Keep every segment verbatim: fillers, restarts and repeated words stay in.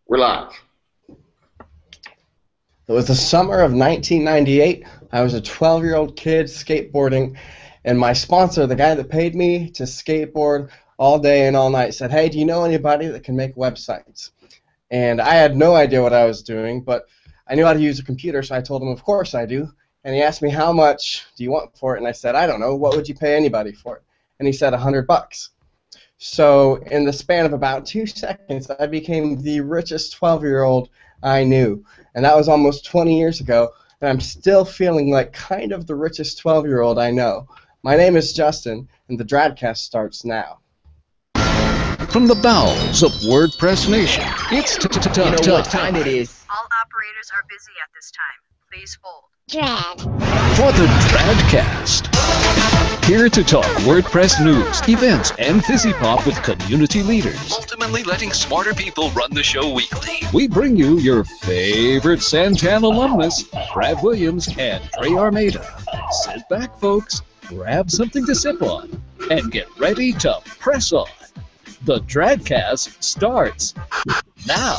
We're live. It was the summer of nineteen ninety-eight. I was a twelve-year-old kid skateboarding, and my sponsor, the guy that paid me to skateboard all day and all night, said, "Hey, do you know anybody that can make websites?" And I had no idea what I was doing, but I knew how to use a computer, so I told him, "Of course I do." And he asked me, "How much do you want for it?" And I said, "I don't know. What would you pay anybody for it?" And he said, a hundred bucks. So in the span of about two seconds, I became the richest twelve-year-old I knew. And that was almost twenty years ago, and I'm still feeling like kind of the richest twelve-year-old I know. My name is Justin, and the Dradcast starts now. From the bowels of WordPress Nation, it's t t t You know what time it is. All operators are busy at this time. Please hold. Drad. For the Dradcast. Here to talk WordPress news, events, and fizzy pop with community leaders. Ultimately letting smarter people run the show weekly. We bring you your favorite Santan alumnus, Brad Williams and Trey Armada. Sit back, folks, grab something to sip on, and get ready to press on. The Dradcast starts now.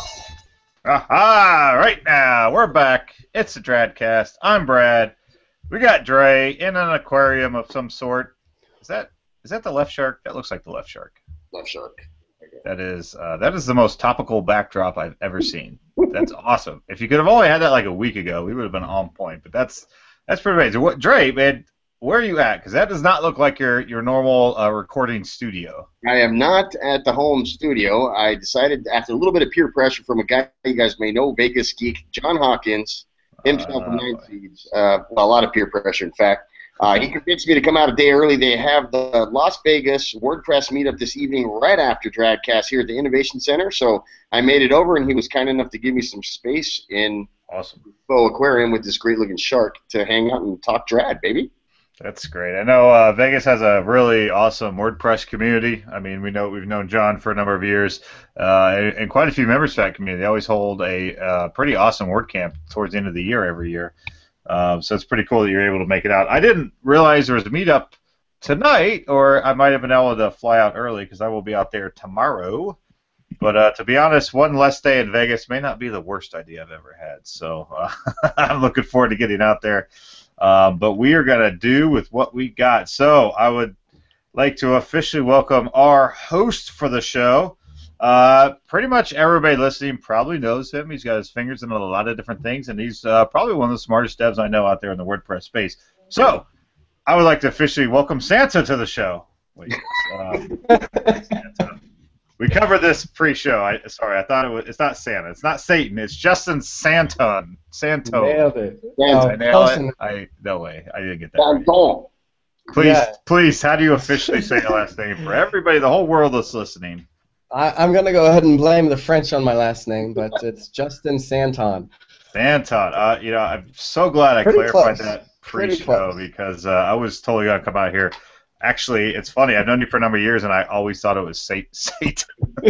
Aha! Right now, we're back. It's the Dradcast. I'm Brad. We got Dre in an aquarium of some sort. Is that is that the left shark? That looks like the left shark. Left shark. Okay. That is uh, that is the most topical backdrop I've ever seen. That's awesome. If you could have only had that like a week ago, we would have been on point. But that's that's pretty amazing. What, Dre, man, where are you at? Because that does not look like your your normal uh, recording studio. I am not at the home studio. I decided, after a little bit of peer pressure from a guy you guys may know, Vegas geek, John Hawkins, himself from Nine Seeds, uh, well, a lot of peer pressure, in fact. Uh, he convinced me to come out a day early. They have the Las Vegas WordPress meetup this evening right after Dradcast here at the Innovation Center. So I made it over, and he was kind enough to give me some space in Awesome. Bo Aquarium with this great-looking shark to hang out and talk Drad, baby. That's great. I know uh, Vegas has a really awesome WordPress community. I mean, we know we've known John for a number of years, uh, and, and quite a few members of that community. They always hold a uh, pretty awesome WordCamp towards the end of the year every year. Um, so it's pretty cool that you're able to make it out. I didn't realize there was a meetup tonight, or I might have been able to fly out early because I will be out there tomorrow. But uh, to be honest, one less day in Vegas may not be the worst idea I've ever had. So uh, I'm looking forward to getting out there. Um, but we are going to do with what we got. So I would like to officially welcome our host for the show. Uh, pretty much everybody listening probably knows him. He's got his fingers in a lot of different things, and he's uh, probably one of the smartest devs I know out there in the WordPress space. So I would like to officially welcome Santa to the show. Wait, um, Santa. We covered this pre-show. I, sorry, I thought it was. It's not Santa. It's not Satan. It's Justin Santon. Santo. Nailed it. Santa. I nailed it. I no way. I didn't get that. Right. Santon. Please, Yeah. please. How do you officially say your last name for everybody, the whole world that's listening? I, I'm going to go ahead and blame the French on my last name, but it's Justin Santon. Santon. Uh, you know, I'm so glad I Pretty clarified close. that Pretty pre-show close. because uh, I was totally gonna come out here. Actually, it's funny. I've known you for a number of years, and I always thought it was Sa- Satan.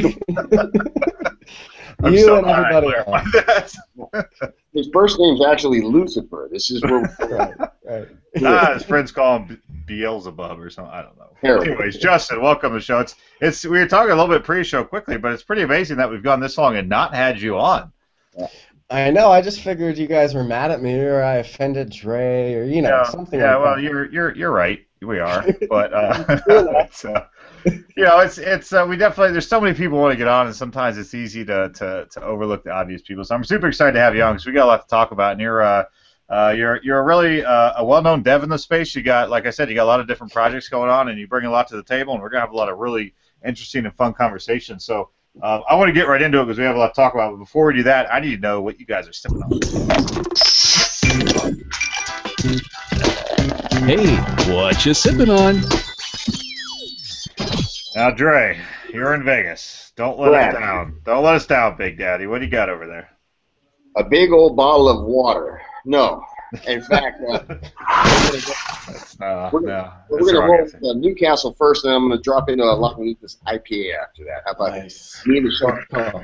I'm You so and glad I everybody clarified that. His first name's actually Lucifer. This is where we're Right, right. Ah, his friends call him Beelzebub or something. I don't know. Terrible. Anyways, Justin, welcome to the show. It's it's we were talking a little bit pre-show quickly, but it's pretty amazing that we've gone this long and not had you on. I know. I just figured you guys were mad at me, or I offended Dre, or you know, yeah, something yeah. like well, that. you're you're you're right. We are, but uh, it's, uh, you know, it's it's uh, we definitely there's so many people want to get on, and sometimes it's easy to, to, to overlook the obvious people. So I'm super excited to have you on because we got a lot to talk about, and you're uh, uh you're you're a really uh, a well-known dev in the space. You got, like I said, you got a lot of different projects going on, and you bring a lot to the table, and we're gonna have a lot of really interesting and fun conversations. So. Uh, I want to get right into it because we have a lot to talk about. But before we do that, I need to know what you guys are sipping on. Hey, what you sipping on? Now, Dre, you're in Vegas. Don't let Brad. us down. Don't let us down, Big Daddy. What do you got over there? a big old bottle of water. No. In fact, uh, That's, uh, we're, no, we're that's going to the wrong roll answer. uh, Newcastle first, and then I'm going to drop into a Lagunitas I P A after that. How about Nice. me and the shark? Oh.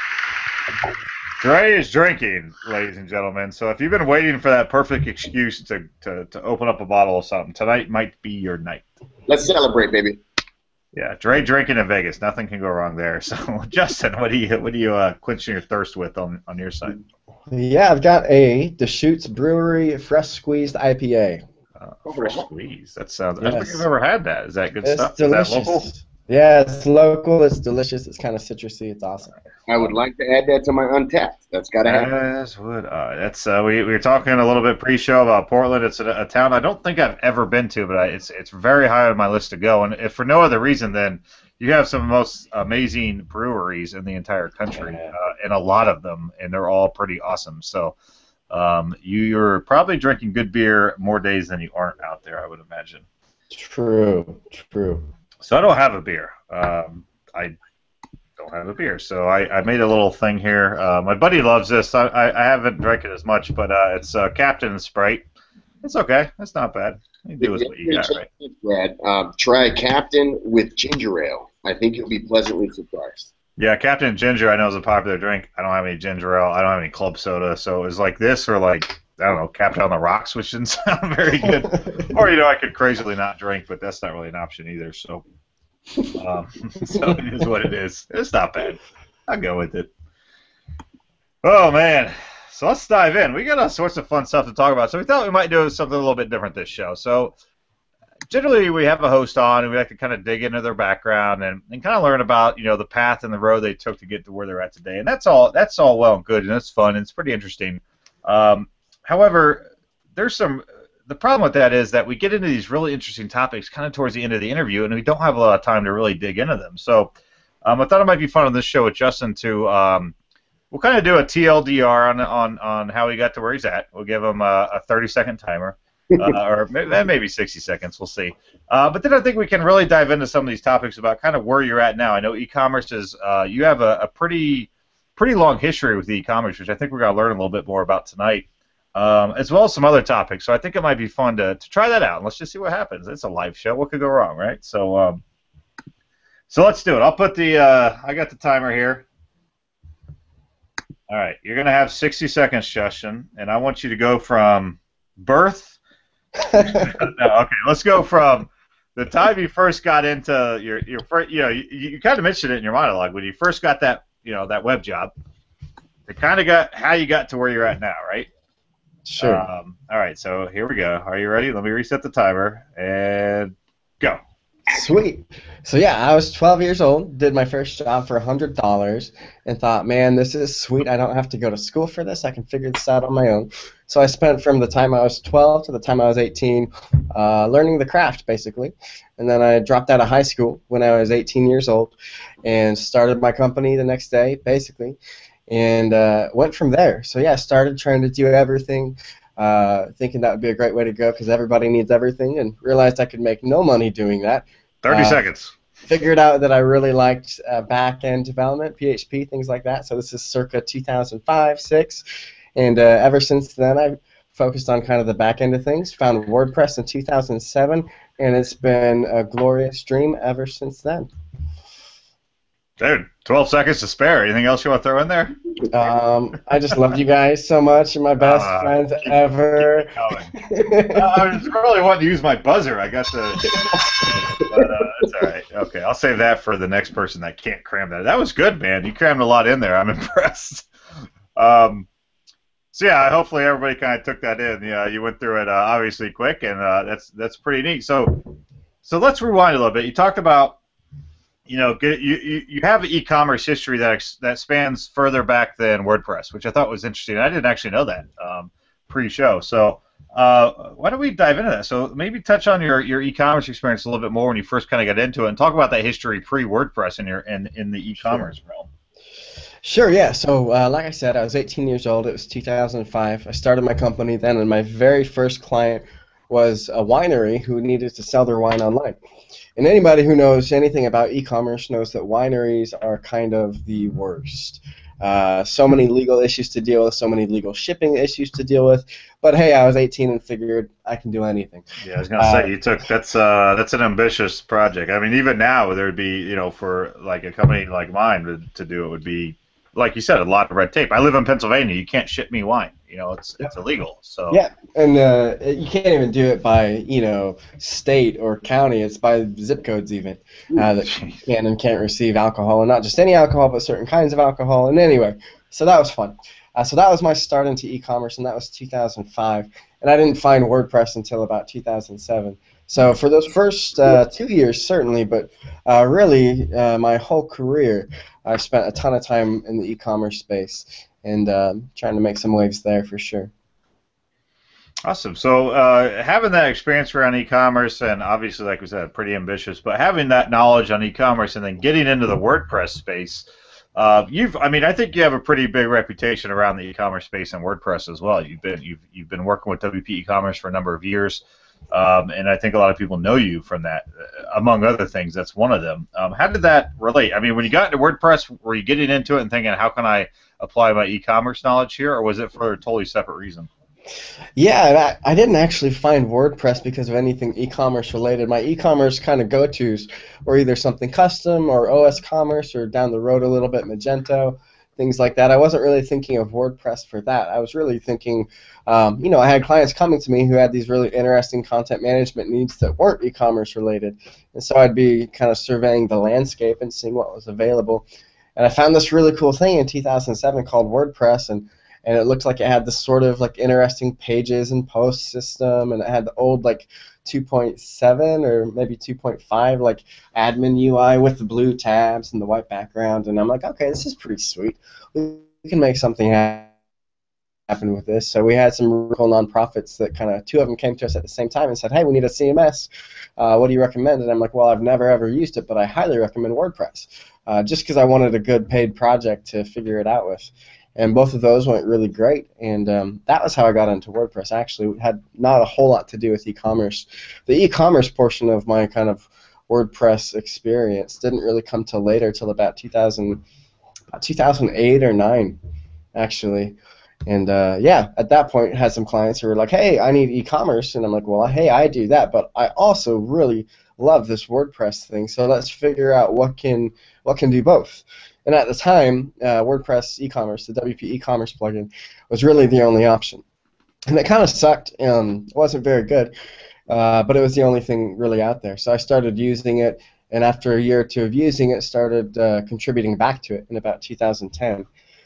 Dre is drinking, ladies and gentlemen. So if you've been waiting for that perfect excuse to, to, to open up a bottle of something, tonight might be your night. Let's celebrate, baby. Yeah, Dre drinking in Vegas. Nothing can go wrong there. So, Justin, what do you what do you uh, quenching your thirst with on on your side? Yeah, I've got a Deschutes Brewery Fresh Squeezed I P A. Uh, fresh squeeze. That sounds. I don't think Yes. I've ever had that. Is that good It's stuff? delicious. Is that local? Yeah, it's local. It's delicious. It's kind of citrusy. It's awesome. I would like to add that to my Untapped. That's got to happen. As would I. That's uh, we, we were talking a little bit pre-show about Portland. It's a, a town I don't think I've ever been to, but I, it's it's very high on my list to go. And if for no other reason than you have some of the most amazing breweries in the entire country, Yeah. uh, and a lot of them, and they're all pretty awesome. So um, you, you're probably drinking good beer more days than you aren't out there, I would imagine. True. True. So I don't have a beer. Um, I don't have a beer. So I, I made a little thing here. Uh, my buddy loves this. I, I, I haven't drank it as much, but uh, it's uh, Captain Sprite. It's okay. It's not bad. You do with what you got, right? Brad, um, try Captain with ginger ale. I think you'll be pleasantly surprised. Yeah, Captain Ginger I know is a popular drink. I don't have any ginger ale. I don't have any club soda. So it was like this or like, I don't know, Captain on the Rocks, which didn't sound very good. Or, you know, I could crazily not drink, but that's not really an option either. So, um, so it is what it is. It's not bad. I'll go with it. Oh, man. So let's dive in. We got all sorts of fun stuff to talk about. So we thought we might do something a little bit different this show. So generally we have a host on, and we like to kind of dig into their background and, and kind of learn about, you know, the path and the road they took to get to where they're at today. And that's all that's all well and good, and it's fun, and it's pretty interesting. Um, however, there's some the problem with that is that we get into these really interesting topics kind of towards the end of the interview, and we don't have a lot of time to really dig into them. So um, I thought it might be fun on this show with Justin to um, we'll kind of do a T L D R on on on how he got to where he's at. We'll give him a, a thirty second timer. uh, or maybe sixty seconds, we'll see. Uh, but then I think we can really dive into some of these topics about kind of where you're at now. I know e-commerce is, uh, you have a, a pretty pretty long history with e-commerce, which I think we're going to learn a little bit more about tonight, um, as well as some other topics. So I think it might be fun to, to try that out, and let's just see what happens. It's a live show. What could go wrong, right? So um, so let's do it. I'll put the, uh, I got the timer here. All right, you're going to have sixty seconds, Justin, and I want you to go from birth. No, okay, let's go from the time you first got into your your first. You know, you, you kind of mentioned it in your monologue when you first got that you know that web job. It kind of got how you got to where you're at now, right? Sure. Um, all right, so here we go. Are you ready? Let me reset the timer and go. Sweet. So yeah, I was twelve years old, did my first job for one hundred dollars, and thought, man, this is sweet. I don't have to go to school for this. I can figure this out on my own. So I spent from the time I was twelve to the time I was eighteen uh, learning the craft, basically. And then I dropped out of high school when I was eighteen years old and started my company the next day, basically, and uh, went from there. So yeah, I started trying to do everything. Uh, thinking that would be a great way to go because everybody needs everything, and realized I could make no money doing that. Thirty Uh, seconds. Figured out that I really liked uh, back-end development, P H P, things like that. So this is circa two thousand five, six, and uh, ever since then I've focused on kind of the back end of things. Found WordPress in two thousand seven, and it's been a glorious dream ever since then. Dude, twelve seconds to spare. Anything else you want to throw in there? Um, I just love you guys so much. You're my best Uh, friends ever. Keep going. uh, I was really wanting to use my buzzer. I got the. But, uh, it's all right. Okay, I'll save that for the next person that can't cram that. That was good, man. You crammed a lot in there. I'm impressed. Um, so yeah, hopefully everybody kind of took that in. Yeah, you went through it uh, obviously quick, and uh, that's that's pretty neat. So, so let's rewind a little bit. You talked about. You know, get, you, you you have an e-commerce history that ex, that spans further back than WordPress, which I thought was interesting. I didn't actually know that um, pre-show. So uh, why don't we dive into that? So maybe touch on your, your e-commerce experience a little bit more when you first kind of got into it, and talk about that history pre-WordPress in your in, in the e-commerce Sure. realm. Sure, yeah. So, uh, like I said, I was eighteen years old. It was two thousand five. I started my company then, and my very first client was a winery who needed to sell their wine online. And anybody who knows anything about e-commerce knows that wineries are kind of the worst. Uh, so many legal issues to deal with, so many legal shipping issues to deal with. But hey, I was eighteen and figured I can do anything. Yeah, I was gonna Uh, say you took that's uh that's an ambitious project. I mean, even now there would be you know for like a company like mine to, to do it would be like you said a lot of red tape. I live in Pennsylvania. You can't ship me wine. You know, it's it's illegal. So yeah, and uh, you can't even do it by you know state or county. It's by zip codes even uh, that can and can't receive alcohol, and not just any alcohol, but certain kinds of alcohol. And anyway, so that was fun. Uh, so that was my start into e-commerce, and that was two thousand five. And I didn't find WordPress until about two thousand seven. So for those first uh, two years, certainly, but uh, really uh, my whole career, I spent a ton of time in the e-commerce space and um, trying to make some waves there for sure. Awesome. So uh, having that experience around e-commerce, and obviously, like we said, pretty ambitious, but having that knowledge on e-commerce and then getting into the WordPress space, uh, you've, I mean, I think you have a pretty big reputation around the e-commerce space and WordPress as well. You've been, you've, you've been working with W P e-commerce for a number of years, um, and I think a lot of people know you from that. Uh, among other things, that's one of them. Um, how did that relate? I mean, when you got into WordPress, were you getting into it and thinking, how can I apply my e-commerce knowledge here, or was it for a totally separate reason? Yeah, and I, I didn't actually find WordPress because of anything e-commerce related. My e-commerce kind of go-tos were either something custom or O S Commerce or down the road a little bit Magento, things like that. I wasn't really thinking of WordPress for that. I was really thinking, um, you know, I had clients coming to me who had these really interesting content management needs that weren't e-commerce related. And so I'd be kind of surveying the landscape and seeing what was available. And I found this really cool thing in two thousand seven called WordPress, and and it looked like it had this sort of like interesting pages and post system, and it had the old like two point seven or maybe two point five like admin U I with the blue tabs and the white background, and I'm like, okay, this is pretty sweet. We can make something happen with this. So we had some really cool nonprofits that kind of, two of them came to us at the same time and said, hey, we need a C M S. Uh, what do you recommend? And I'm like, well, I've never ever used it, but I highly recommend WordPress, uh, just because I wanted a good paid project to figure it out with. And both of those went really great, and um, that was how I got into WordPress. Actually, it had not a whole lot to do with e-commerce. The e-commerce portion of my kind of WordPress experience didn't really come till later, till about two thousand, about two thousand eight or nine, actually. And uh, yeah, at that point, I had some clients who were like, "Hey, I need e-commerce," and I'm like, "Well, hey, I do that, but I also really love this WordPress thing. So let's figure out what can what can do both." And at the time, uh, WordPress e-commerce, the W P e-commerce plugin, was really the only option. And it kind of sucked. Um, it wasn't very good, uh, but it was the only thing really out there. So I started using it, and after a year or two of using it, started uh, contributing back to it in about two thousand ten.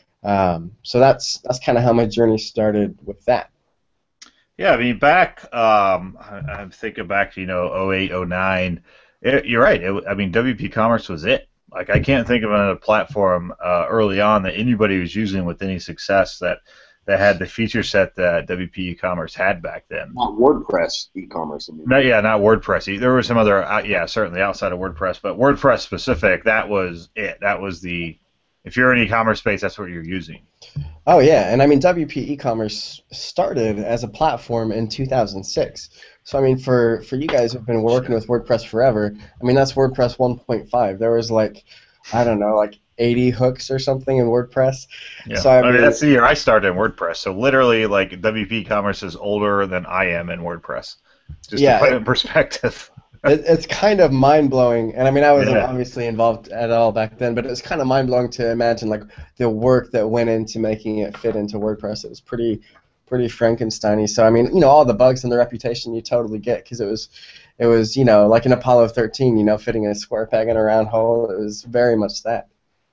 Um, so that's that's kind of how my journey started with that. Yeah, I mean, back, um, I, I'm thinking back to, you know, oh eight, oh nine. It, you're right. It, I mean, W P Commerce was it. Like, I can't think of another platform uh, early on that anybody was using with any success that, that had the feature set that W P e-commerce had back then. Not WordPress e-commerce. I mean. No, yeah, not WordPress. There were some other, uh, yeah, certainly outside of WordPress, but WordPress specific, that was it. That was the, if you're in e-commerce space, that's what you're using. Oh, yeah, and I mean, W P e-commerce started as a platform in two thousand six. So, I mean, for, for you guys who've been working with WordPress forever, I mean, that's WordPress one point five. There was, like, I don't know, like eighty hooks or something in WordPress. Yeah, so, I, mean, I mean, that's the year I started in WordPress. So, literally, like, W P Commerce is older than I am in WordPress, just yeah, to put it it, in perspective. it, it's kind of mind-blowing. And, I mean, I wasn't Yeah. obviously involved at all back then, but it was kind of mind-blowing to imagine, like, the work that went into making it fit into WordPress. It was pretty... pretty Frankenstein-y. So I mean, you know, all the bugs and the reputation you totally get, because it was, it was, you know, like an Apollo thirteen, you know, fitting a square peg in a round hole. It was very much that.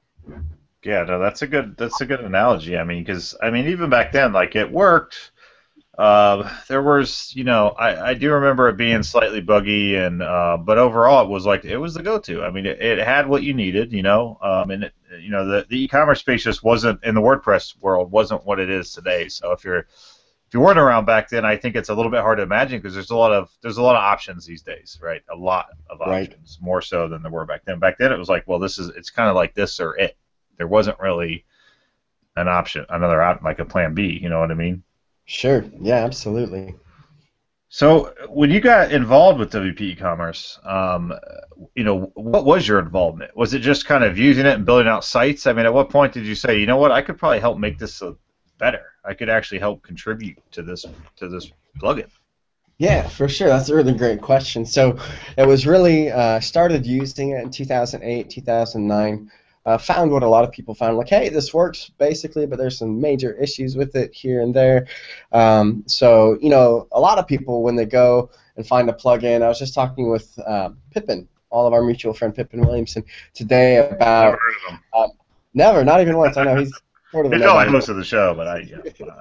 Yeah, no, that's a good that's a good analogy. I mean, because I mean, even back then, like it worked. Uh, there was, you know, I, I do remember it being slightly buggy, and uh, but overall, it was like it was the go-to. I mean, it, it had what you needed, you know, um, and it, you know, the the e-commerce space just wasn't in the WordPress world wasn't what it is today. So if you're if you weren't around back then, I think it's a little bit hard to imagine, because there's a lot of there's a lot of options these days, right? A lot of options, right. More so than there were back then. Back then, it was like, well, this is it's kind of like this or it. There wasn't really an option, another option, like a plan B. You know what I mean? Sure. Yeah, absolutely. So when you got involved with W P e-commerce, um, you know, what was your involvement? Was it just kind of using it and building out sites? I mean, at what point did you say, you know what, I could probably help make this a better. I could actually help contribute to this to this plugin. Yeah, for sure. That's a really great question. So it was really uh, started using it in two thousand eight, two thousand nine. uh, found what a lot of people found, like, hey, this works basically, but there's some major issues with it here and there. Um, so, you know, a lot of people, when they go and find a plugin, I was just talking with uh, Pippin, all of our mutual friend Pippin Williamson, today about... Never heard of him. Uh, never, not even once. I know he's sort of a He's probably nobody. host of the show, but I,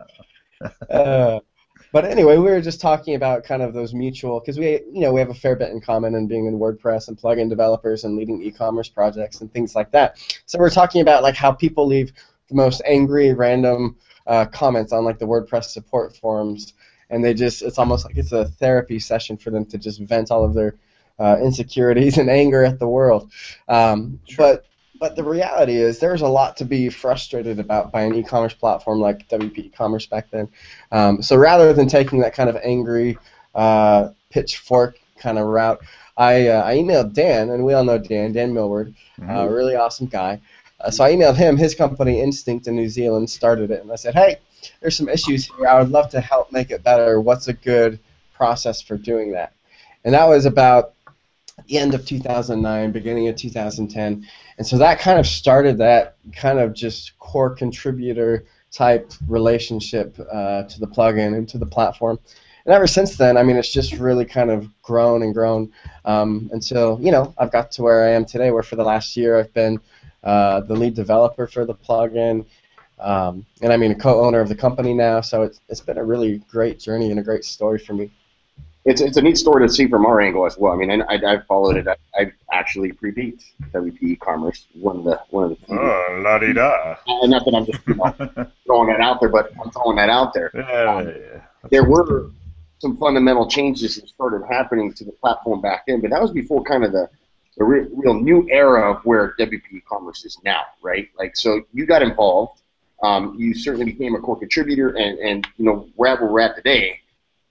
yeah. uh, but anyway, we were just talking about kind of those mutual, because we, you know, we have a fair bit in common in being in WordPress and plugin developers and leading e-commerce projects and things like that. So we're talking about like how people leave the most angry, random uh, comments on like the WordPress support forums, and they just, it's almost like it's a therapy session for them to just vent all of their uh, insecurities and anger at the world. Um, Sure. But But the reality is there's a lot to be frustrated about by an e-commerce platform like W P E-commerce back then. Um, so rather than taking that kind of angry uh, pitchfork kind of route, I, uh, I emailed Dan, and we all know Dan, Dan Millward, Mm-hmm. a really awesome guy. Uh, so I emailed him. His company, Instinct in New Zealand, started it. And I said, hey, there's some issues here. I would love to help make it better. What's a good process for doing that? And that was about the end of two thousand nine, beginning of two thousand ten. And so that kind of started that kind of just core contributor type relationship uh, to the plugin and to the platform. And ever since then, I mean, it's just really kind of grown and grown um, until, you know, I've got to where I am today, where for the last year I've been uh, the lead developer for the plugin. Um, and I mean, a co-owner of the company now. So it's, it's been a really great journey and a great story for me. It's, it's a neat story to see from our angle as well. I mean, I, I, I've followed it. I, I've actually pre-beat W P E-commerce, one of the one of the few. Oh, la-di-da. Uh, not that I'm just you know, throwing that out there, but I'm throwing that out there. Yeah, Um, yeah. There were some fundamental changes that started happening to the platform back then, but that was before kind of the, the re real new era of where W P E-commerce is now, right? Like, so you got involved. Um, you certainly became a core contributor, and, and you know, we're at where we're at today.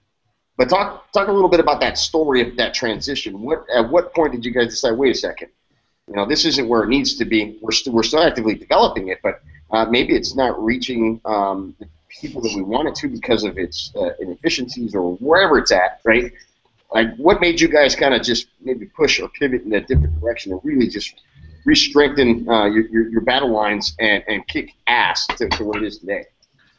But talk talk a little bit about that story of that transition. What at what point did you guys decide? Wait a second, you know, this isn't where it needs to be. We're still we're still actively developing it, but uh, maybe it's not reaching um, the people that we want it to because of its uh, inefficiencies or wherever it's at, right? Like, what made you guys kind of just maybe push or pivot in a different direction and really just re-strengthen uh, your, your your battle lines and and kick ass to, to what it is today?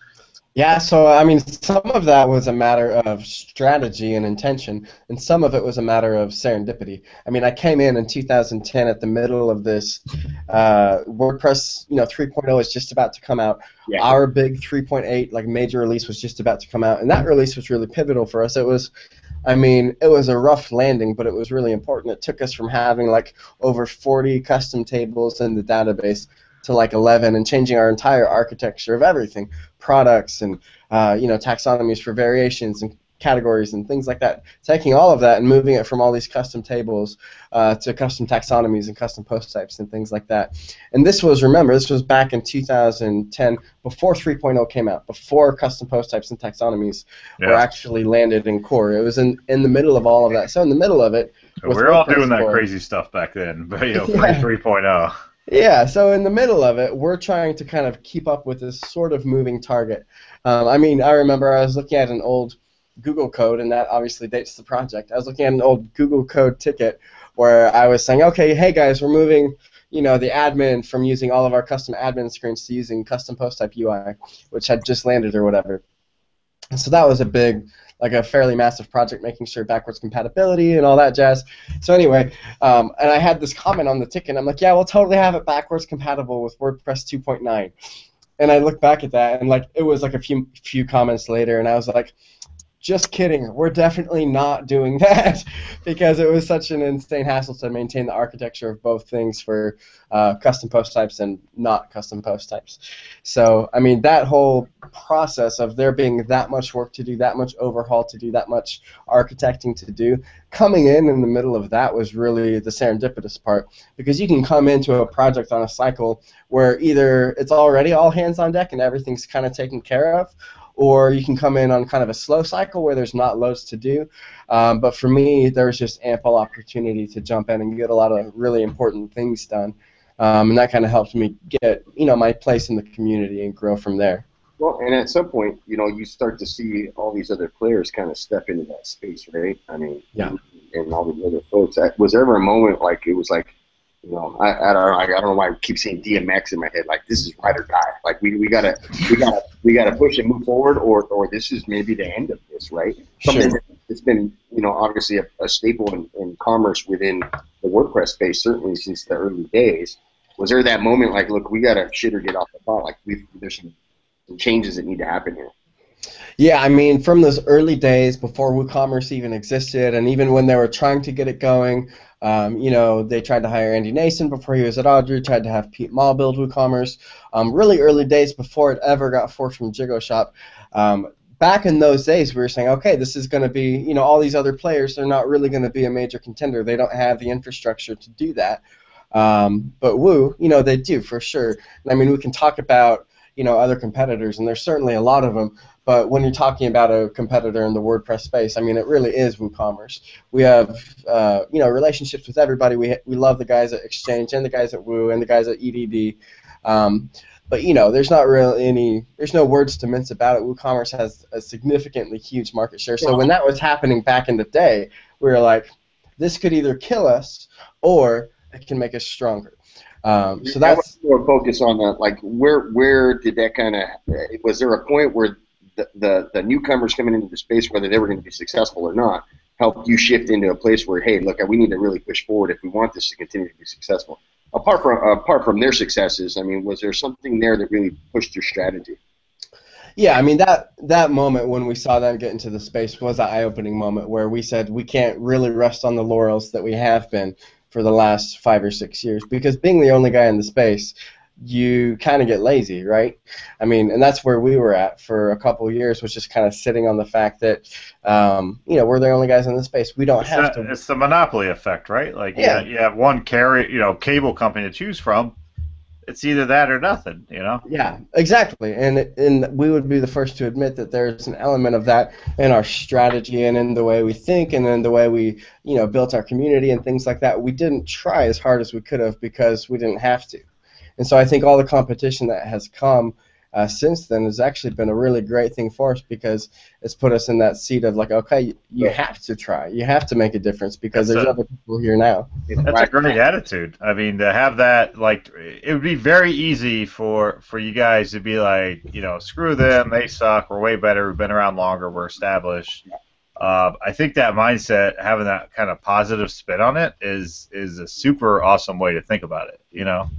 Yeah, so I mean, some of that was a matter of strategy and intention, and some of it was a matter of serendipity. I mean, I came in in two thousand ten at the middle of this. Uh, WordPress, you know, three point oh is just about to come out. Yeah. Our big three point eight, like major release, was just about to come out, and that release was really pivotal for us. It was, I mean, it was a rough landing, but it was really important. It took us from having like over forty custom tables in the database to like eleven, and changing our entire architecture of everything, products and uh, you know, taxonomies for variations and categories and things like that. Taking all of that and moving it from all these custom tables uh, to custom taxonomies and custom post types and things like that. And this was, remember, this was back in two thousand ten, before three point oh came out, before custom post types and taxonomies Yeah. were actually landed in core. It was in, in the middle of all of that. So in the middle of it, So with we're all WordPress doing that core- crazy stuff back then, but you know, Yeah. pre three point oh. Yeah, so in the middle of it, we're trying to kind of keep up with this sort of moving target. Um, I mean, I remember I was looking at an old Google code, and that obviously dates the project. I was looking at an old Google code ticket where I was saying, okay, hey guys, we're moving, you know, the admin from using all of our custom admin screens to using custom post type U I, which had just landed or whatever. And so that was a big, like a fairly massive project, making sure backwards compatibility and all that jazz. So anyway, um, and I had this comment on the ticket. I'm like, yeah, we'll totally have it backwards compatible with WordPress two point nine. And I look back at that, and like it was like a few few comments later, and I was like, just kidding. We're definitely not doing that, because it was such an insane hassle to maintain the architecture of both things for uh, custom post types and not custom post types. So, I mean, that whole process of there being that much work to do, that much overhaul to do, that much architecting to do, coming in in the middle of that was really the serendipitous part, because you can come into a project on a cycle where either it's already all hands on deck and everything's kind of taken care of, or you can come in on kind of a slow cycle where there's not loads to do. Um, but for me, there was just ample opportunity to jump in and get a lot of really important things done. Um, and that kind of helped me get, you know, my place in the community and grow from there. Well, and at some point, you know, you start to see all these other players kind of step into that space, right? I mean, Yeah. and all the other folks. Was there ever a moment like it was like, You know, I, I don't know. I, I don't know why I keep saying D M X in my head. Like this is ride or die. Like we, we gotta we gotta we gotta push and move forward, or or this is maybe the end of this, right? Something Sure. that's been you know obviously a, a staple in, in commerce within the WordPress space certainly since the early days. Was there that moment like, look, we gotta shit or get off the pot? Like we there's some, some changes that need to happen here. Yeah, I mean, from those early days before WooCommerce even existed, and even when they were trying to get it going, um, you know, they tried to hire Andy Nason before he was at Audrey, tried to have Pete Mall build WooCommerce. Um, really early days before it ever got forced from JigoShop. Um, back in those days, we were saying, okay, this is going to be, you know, all these other players, they're not really going to be a major contender. They don't have the infrastructure to do that. Um, but Woo, you know, they do for sure. And I mean, we can talk about, you know, other competitors, and there's certainly a lot of them. But when you're talking about a competitor in the WordPress space, I mean, it really is WooCommerce. We have, uh, you know, relationships with everybody. We we love the guys at Exchange and the guys at Woo and the guys at E D D. Um, but you know, there's not really any, there's no words to mince about it. WooCommerce has a significantly huge market share. So when that was happening back in the day, we were like, this could either kill us or it can make us stronger. Um, so that's more focus on the like where where did that kind of was there a point where the, the the newcomers coming into the space, whether they were going to be successful or not, helped you shift into a place where, hey, look, we need to really push forward if we want this to continue to be successful. Apart from apart from their successes, I mean, was there something there that really pushed your strategy? Yeah, I mean, that that moment when we saw them get into the space was an eye-opening moment where we said we can't really rest on the laurels that we have been for the last five or six years, because being the only guy in the space, you kind of get lazy, right? I mean, and that's where we were at for a couple of years, was just kind of sitting on the fact that, um, you know, we're the only guys in the space. We don't It's, have a, to. it's the monopoly effect, right? Like, Yeah. you, you have one carrier, you know, cable company to choose from. It's either that or nothing, you know? Yeah, exactly. And and we would be the first to admit that there's an element of that in our strategy and in the way we think and in the way we, you know, built our community and things like that. We didn't try as hard as we could have because we didn't have to. And so I think all the competition that has come uh, since then has actually been a really great thing for us, because it's put us in that seat of like, okay, you have to try. You have to make a difference because That's there's a- other people here now. That's a great attitude. I mean, to have that, like, it would be very easy for for you guys to be like, you know, screw them, they suck, we're way better, we've been around longer, we're established. Uh, I think that mindset, having that kind of positive spin on it, is is a super awesome way to think about it. You know,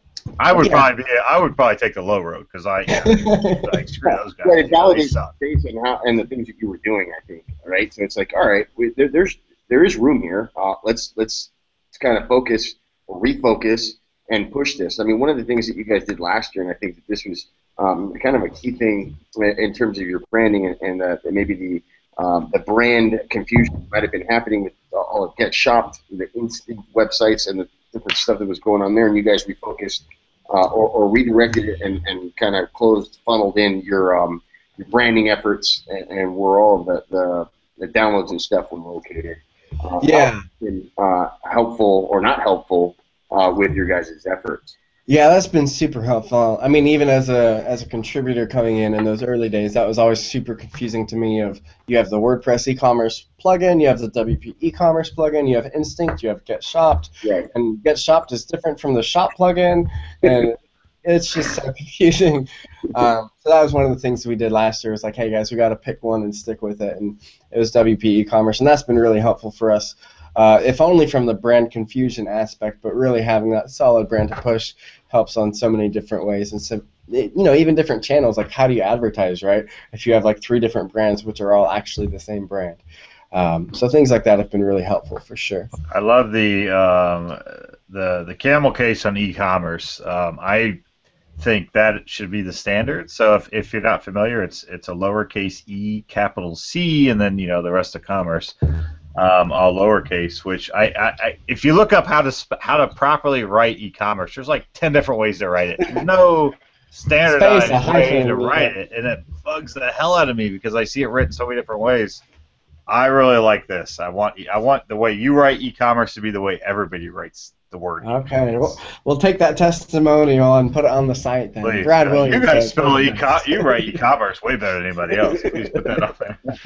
I would Yeah. probably be, I would probably take the low road because I, you know, like, screw those guys. Yeah, it you know, they validates suck. the space and how and the things that you were doing, I think. Right, so it's like, all right, we, there, there's there is room here. Uh, let's let's kind of focus or refocus and push this. I mean, one of the things that you guys did last year, and I think that this was um, kind of a key thing in terms of your branding and, and uh, maybe the um, the brand confusion that might have been happening with all of Get Shopped, the instant websites, and the different stuff that was going on there, and you guys refocused uh, or, or redirected it and, and kind of closed, funneled in your um, your branding efforts, and, and where all of the, the, the downloads and stuff were located. Uh, Yeah. how been, uh, helpful or not helpful uh, with your guys' efforts. Yeah, that's been super helpful. I mean, even as a as a contributor coming in in those early days, that was always super confusing to me. Of you have the WordPress e-commerce plugin, you have the W P e-commerce plugin, you have Instinct, you have Get Shopped, Right. and Get Shopped is different from the Shop plugin, and it's just so confusing. Um, so that was one of the things we did last year. Was like, hey guys, we got to pick one and stick with it, and it was W P e-commerce, and that's been really helpful for us. Uh, if only from the brand confusion aspect, but really having that solid brand to push helps on so many different ways. And so, you know, even different channels, like how do you advertise, right? If you have like three different brands, which are all actually the same brand. Um, so things like that have been really helpful for sure. I love the um, the the camel case on e-commerce. Um, I think that should be the standard. So if, if you're not familiar, it's it's a lowercase e, capital C, and then you know the rest of commerce, um, all lowercase. Which I, I, I if you look up how to sp- how to properly write e-commerce, there's like ten different ways to write it. There's no standardized Space, a way hyphen, to yeah. write it, and it bugs the hell out of me because I see it written so many different ways. I really like this. I want I want the way you write e-commerce to be the way everybody writes the word. Okay, we'll, we'll take that testimonial and put it on the site then. Please. Brad Uh, Williams. You guys says- spell e you write e-commerce way better than anybody else. Please put that up there.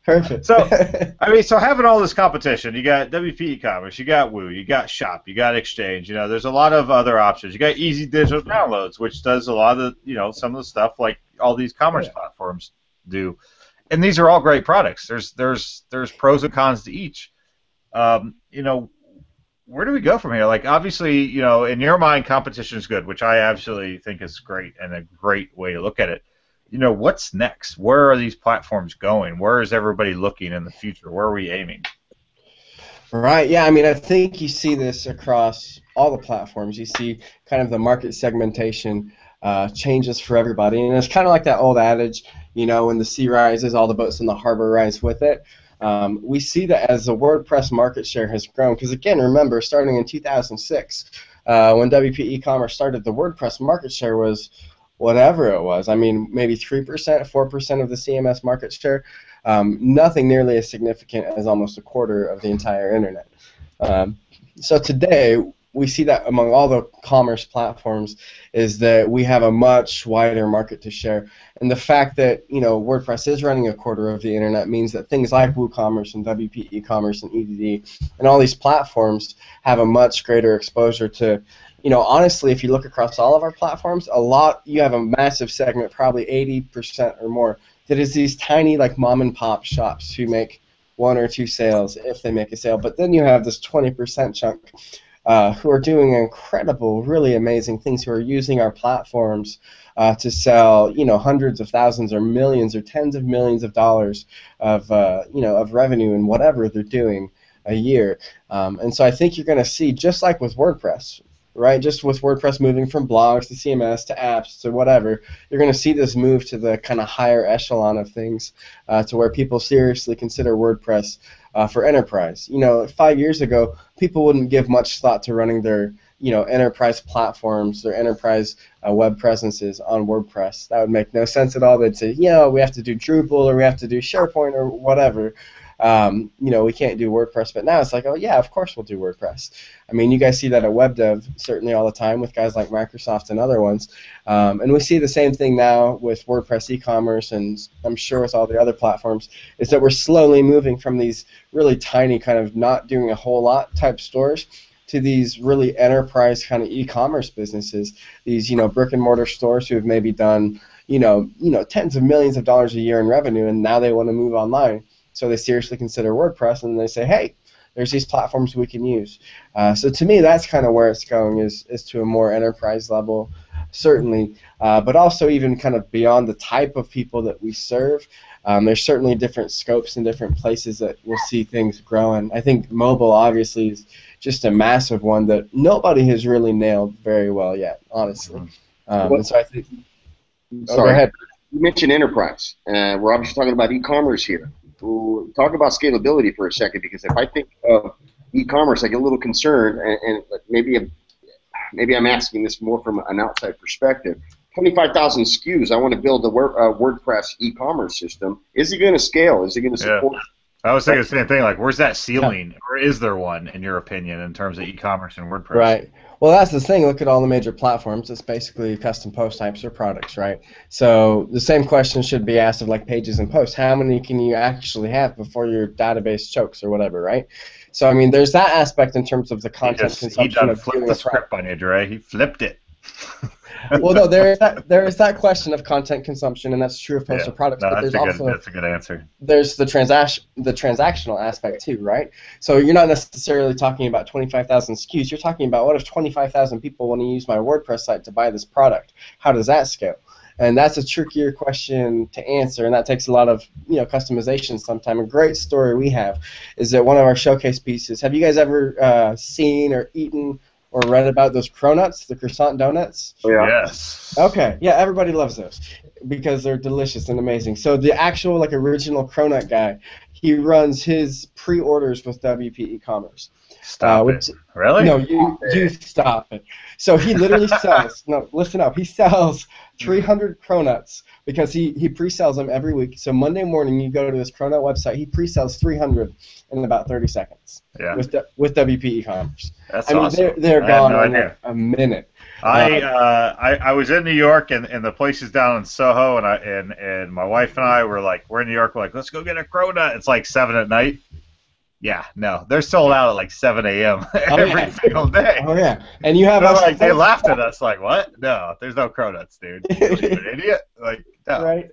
Perfect. So, I mean, so having all this competition, you got W P e-commerce, you got Woo, you got Shop, you got Exchange. You know, there's a lot of other options. You got Easy Digital Downloads, which does a lot of, you know, some of the stuff like all these commerce yeah. platforms do. And these are all great products. There's there's there's pros and cons to each. Um, you know, where do we go from here? Like, obviously, you know, in your mind, competition is good, which I absolutely think is great and a great way to look at it. You know, what's next? Where are these platforms going? Where is everybody looking in the future? Where are we aiming? Right, yeah, I mean, I think you see this across all the platforms. You see kind of the market segmentation uh, changes for everybody, and it's kind of like that old adage, you know, when the sea rises, all the boats in the harbor rise with it. Um, we see that as the WordPress market share has grown, because again, remember, starting in two thousand six, uh, when W P e-commerce started, the WordPress market share was whatever it was. I mean, maybe three percent, four percent of the C M S market share. Um, nothing nearly as significant as almost a quarter of the entire internet. Um, so today, we see that among all the commerce platforms is that we have a much wider market to share. And the fact that, you know, WordPress is running a quarter of the internet means that things like WooCommerce and W P e-commerce and E D D and all these platforms have a much greater exposure to, you know, honestly, if you look across all of our platforms, a lot, you have a massive segment, probably eighty percent or more, that is these tiny, like, mom-and-pop shops who make one or two sales, if they make a sale. But then you have this twenty percent chunk uh, who are doing incredible, really amazing things, who are using our platforms uh, to sell, you know, hundreds of thousands or millions or tens of millions of dollars of, uh, you know, of revenue in whatever they're doing a year. Um, and so I think you're going to see, just like with WordPress, right? Just with WordPress moving from blogs to C M S to apps to whatever, you're going to see this move to the kind of higher echelon of things, uh, to where people seriously consider WordPress uh, for enterprise. You know, five years ago, people wouldn't give much thought to running their, you know, enterprise platforms, their enterprise uh, web presences on WordPress. That would make no sense at all. They'd say, you know, we have to do Drupal or we have to do SharePoint or whatever. Um, you know, we can't do WordPress, but now it's like, oh yeah, of course we'll do WordPress. I mean, you guys see that at WebDev certainly all the time with guys like Microsoft and other ones, um, and we see the same thing now with WordPress e-commerce, and I'm sure with all the other platforms, is that we're slowly moving from these really tiny kind of not doing a whole lot type stores to these really enterprise kind of e-commerce businesses, these, you know, brick and mortar stores who have maybe done, you know, you know, tens of millions of dollars a year in revenue, and now they want to move online. So they seriously consider WordPress, and they say, hey, there's these platforms we can use. Uh, so to me, that's kind of where it's going, is, is to a more enterprise level, certainly, uh, but also even kind of beyond the type of people that we serve. Um, there's certainly different scopes and different places that we'll see things growing. I think mobile, obviously, is just a massive one that nobody has really nailed very well yet, honestly. Um, and so I think... Sorry. Oh, go ahead. You mentioned enterprise. Uh, we're obviously talking about e-commerce here. We'll talk about scalability for a second, because if I think of e-commerce, I get a little concerned, and, and maybe I'm, maybe I'm asking this more from an outside perspective. twenty-five thousand S K Us, I want to build a WordPress e-commerce system. Is it going to scale? Is it going to support? Yeah. I was thinking the same thing. Like, where's that ceiling, yeah. or is there one, in your opinion, in terms of e-commerce and WordPress? Right. Well, that's the thing. Look at all the major platforms. It's basically custom post types or products, right? So the same question should be asked of, like, pages and posts. How many can you actually have before your database chokes or whatever, right? So, I mean, there's that aspect in terms of the content he just, consumption. He done of flipped the script on you, Dre. He flipped it. Well, no, there is that there is that question of content consumption, and that's true of post yeah. or products. No, but that's there's a good, also that's a good answer. There's the transaction the transactional aspect too, right? So you're not necessarily talking about twenty-five thousand S K Us. You're talking about, what if twenty-five thousand people want to use my WordPress site to buy this product? How does that scale? And that's a trickier question to answer, and that takes a lot of, you know, customization sometimes. A great story we have is that one of our showcase pieces. Have you guys ever uh, seen or eaten or read about those cronuts, the croissant donuts? Yeah. Yes. Okay. Yeah, everybody loves those because they're delicious and amazing. So the actual, like, original cronut guy, he runs his pre-orders with W P e-commerce. Stop uh, which, it. Really? No, you you stop it. So he literally sells. No, listen up. He sells three hundred cronuts because he he pre-sells them every week. So Monday morning, you go to his cronut website. He pre-sells three hundred in about thirty seconds. Yeah. With with W P e-commerce. That's I mean, awesome. they're they're I gone had no in idea. a minute. I, uh, I I was in New York, and, and the place is down in Soho, and I and, and my wife and I were like, we're in New York, we're like, let's go get a cronut. It's like seven at night. Yeah, no, they're sold out at like seven a.m. every yeah. single day. Oh yeah, and you have They're us like they laughed at us like, what? No, there's no cronuts, dude. You're an idiot. Like, no. Right.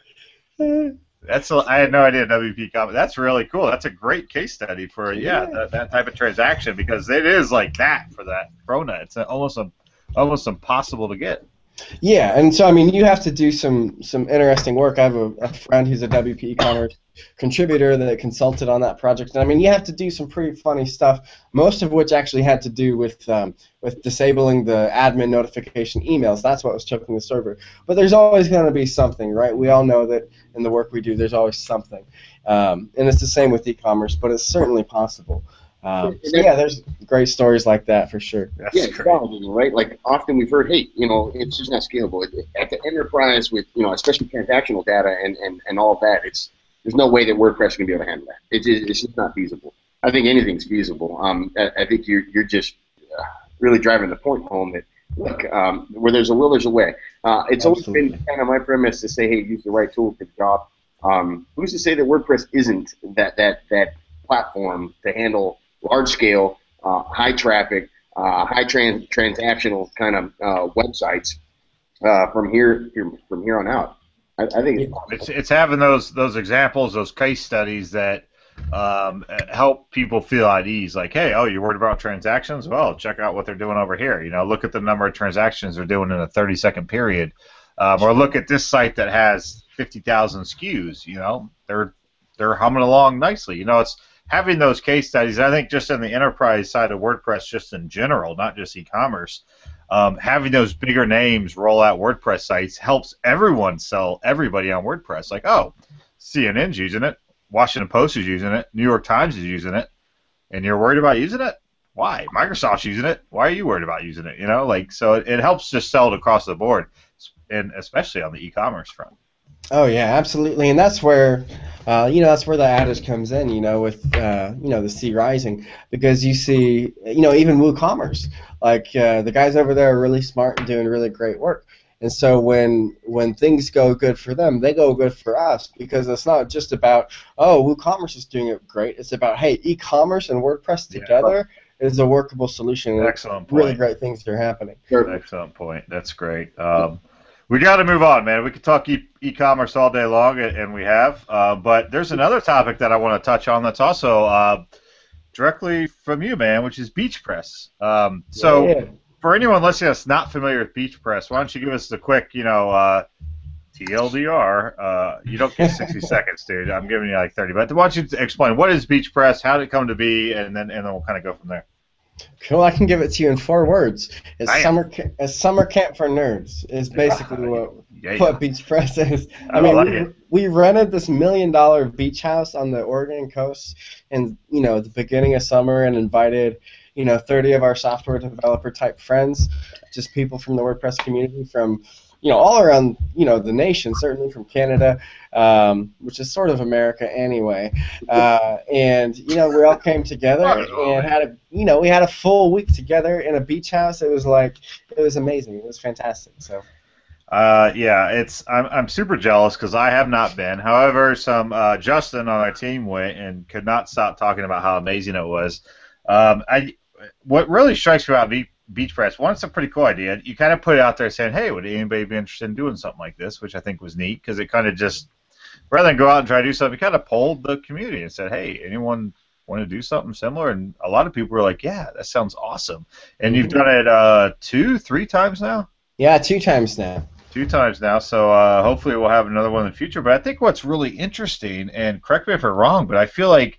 Uh, that's a, I had no idea W P Commerce. That's really cool. That's a great case study for yeah, Yeah. That, that type of transaction because it is like that for that cronut. It's almost a, almost impossible to get. Yeah, and so I mean, you have to do some some interesting work. I have a, a friend who's a W P e-commerce contributor that consulted on that project, and I mean, you have to do some pretty funny stuff. Most of which actually had to do with um, with disabling the admin notification emails. That's what was choking the server. But there's always going to be something, right? We all know that in the work we do, there's always something, um, and it's the same with e-commerce. But it's certainly possible. Um, so yeah, there's great stories like that for sure. That's yeah, great. challenging, right? Like often we've heard, hey, you know, it's just not scalable. It- At the enterprise with, you know, especially transactional data and, and, and all of that, it's there's no way that WordPress is going to be able to handle that. It's just, it's just not feasible. I think anything's feasible. Um, I, I think you're you're just uh, really driving the point home that look, um, where there's a will, there's a way. Uh, it's Absolutely. always been kind of my premise to say, hey, use the right tool for the job. Um, who's to say that WordPress isn't that that that platform to handle large scale, uh, high traffic, uh, high trans transactional kind of uh, websites uh, from here, here from here on out. I, I think it's, It's it's having those those examples, those case studies that um, help people feel at ease. Like, hey, oh, you're worried about transactions? Well, check out what they're doing over here. You know, look at the number of transactions they're doing in a thirty second period, um, or look at this site that has fifty thousand S K Us. You know, they're they're humming along nicely. You know, it's having those case studies. I think just in the enterprise side of WordPress, just in general, not just e-commerce. Um, having those bigger names roll out WordPress sites helps everyone sell everybody on WordPress. Like, oh, C N N's using it, Washington Post is using it, New York Times is using it, and you're worried about using it? Why? Microsoft's using it. Why are you worried about using it? You know, like so it, it helps just sell it across the board, and especially on the e-commerce front. Oh yeah, absolutely, and that's where, uh, you know, that's where the adage comes in. You know, with uh, you know the sea rising, because you see, you know, even WooCommerce, like uh, the guys over there are really smart and doing really great work. And so when when things go good for them, they go good for us because it's not just about oh WooCommerce is doing it great. It's about hey e-commerce and WordPress together yeah. is a workable solution. Excellent point. Really great things are happening. Excellent point. That's great. Um, We got to move on, man. We could talk e- e-commerce all day long, and we have. Uh, but there's another topic that I want to touch on that's also uh, directly from you, man, which is BeachPress. Um, so Yeah. for anyone listening that's not familiar with BeachPress, why don't you give us a quick, you know, uh, T L D R. Uh, you don't get sixty seconds, dude. I'm giving you like thirty. But why don't you explain what is BeachPress, how did it come to be, and then and then we'll kind of go from there. Cool, I can give it to you in four words. It's Damn. summer, ca- a summer camp for nerds. Is basically what Yeah. what BeachPress is. I, I mean, like we, it. we rented this million dollar beach house on the Oregon coast, and you know, at the beginning of summer, and invited, you know, thirty of our software developer type friends, just people from the WordPress community from, you know, all around, you know, the nation, certainly from Canada, um, which is sort of America anyway. Uh, and you know, we all came together and had a, you know, we had a full week together in a beach house. It was like, it was amazing. It was fantastic. So. Uh, yeah, it's I'm I'm super jealous because I have not been. However, some uh, Justin on our team went and could not stop talking about how amazing it was. Um, I what really strikes me about Be- BeachPress, one, it's a pretty cool idea. You kind of put it out there saying, hey, would anybody be interested in doing something like this, which I think was neat because it kind of just, rather than go out and try to do something, it kind of polled the community and said, hey, anyone want to do something similar? And a lot of people were like, yeah, that sounds awesome. And you've done it uh, two, three times now? Yeah, two times now. Two times now, so uh, hopefully we'll have another one in the future. But I think what's really interesting, and correct me if I'm wrong, but I feel like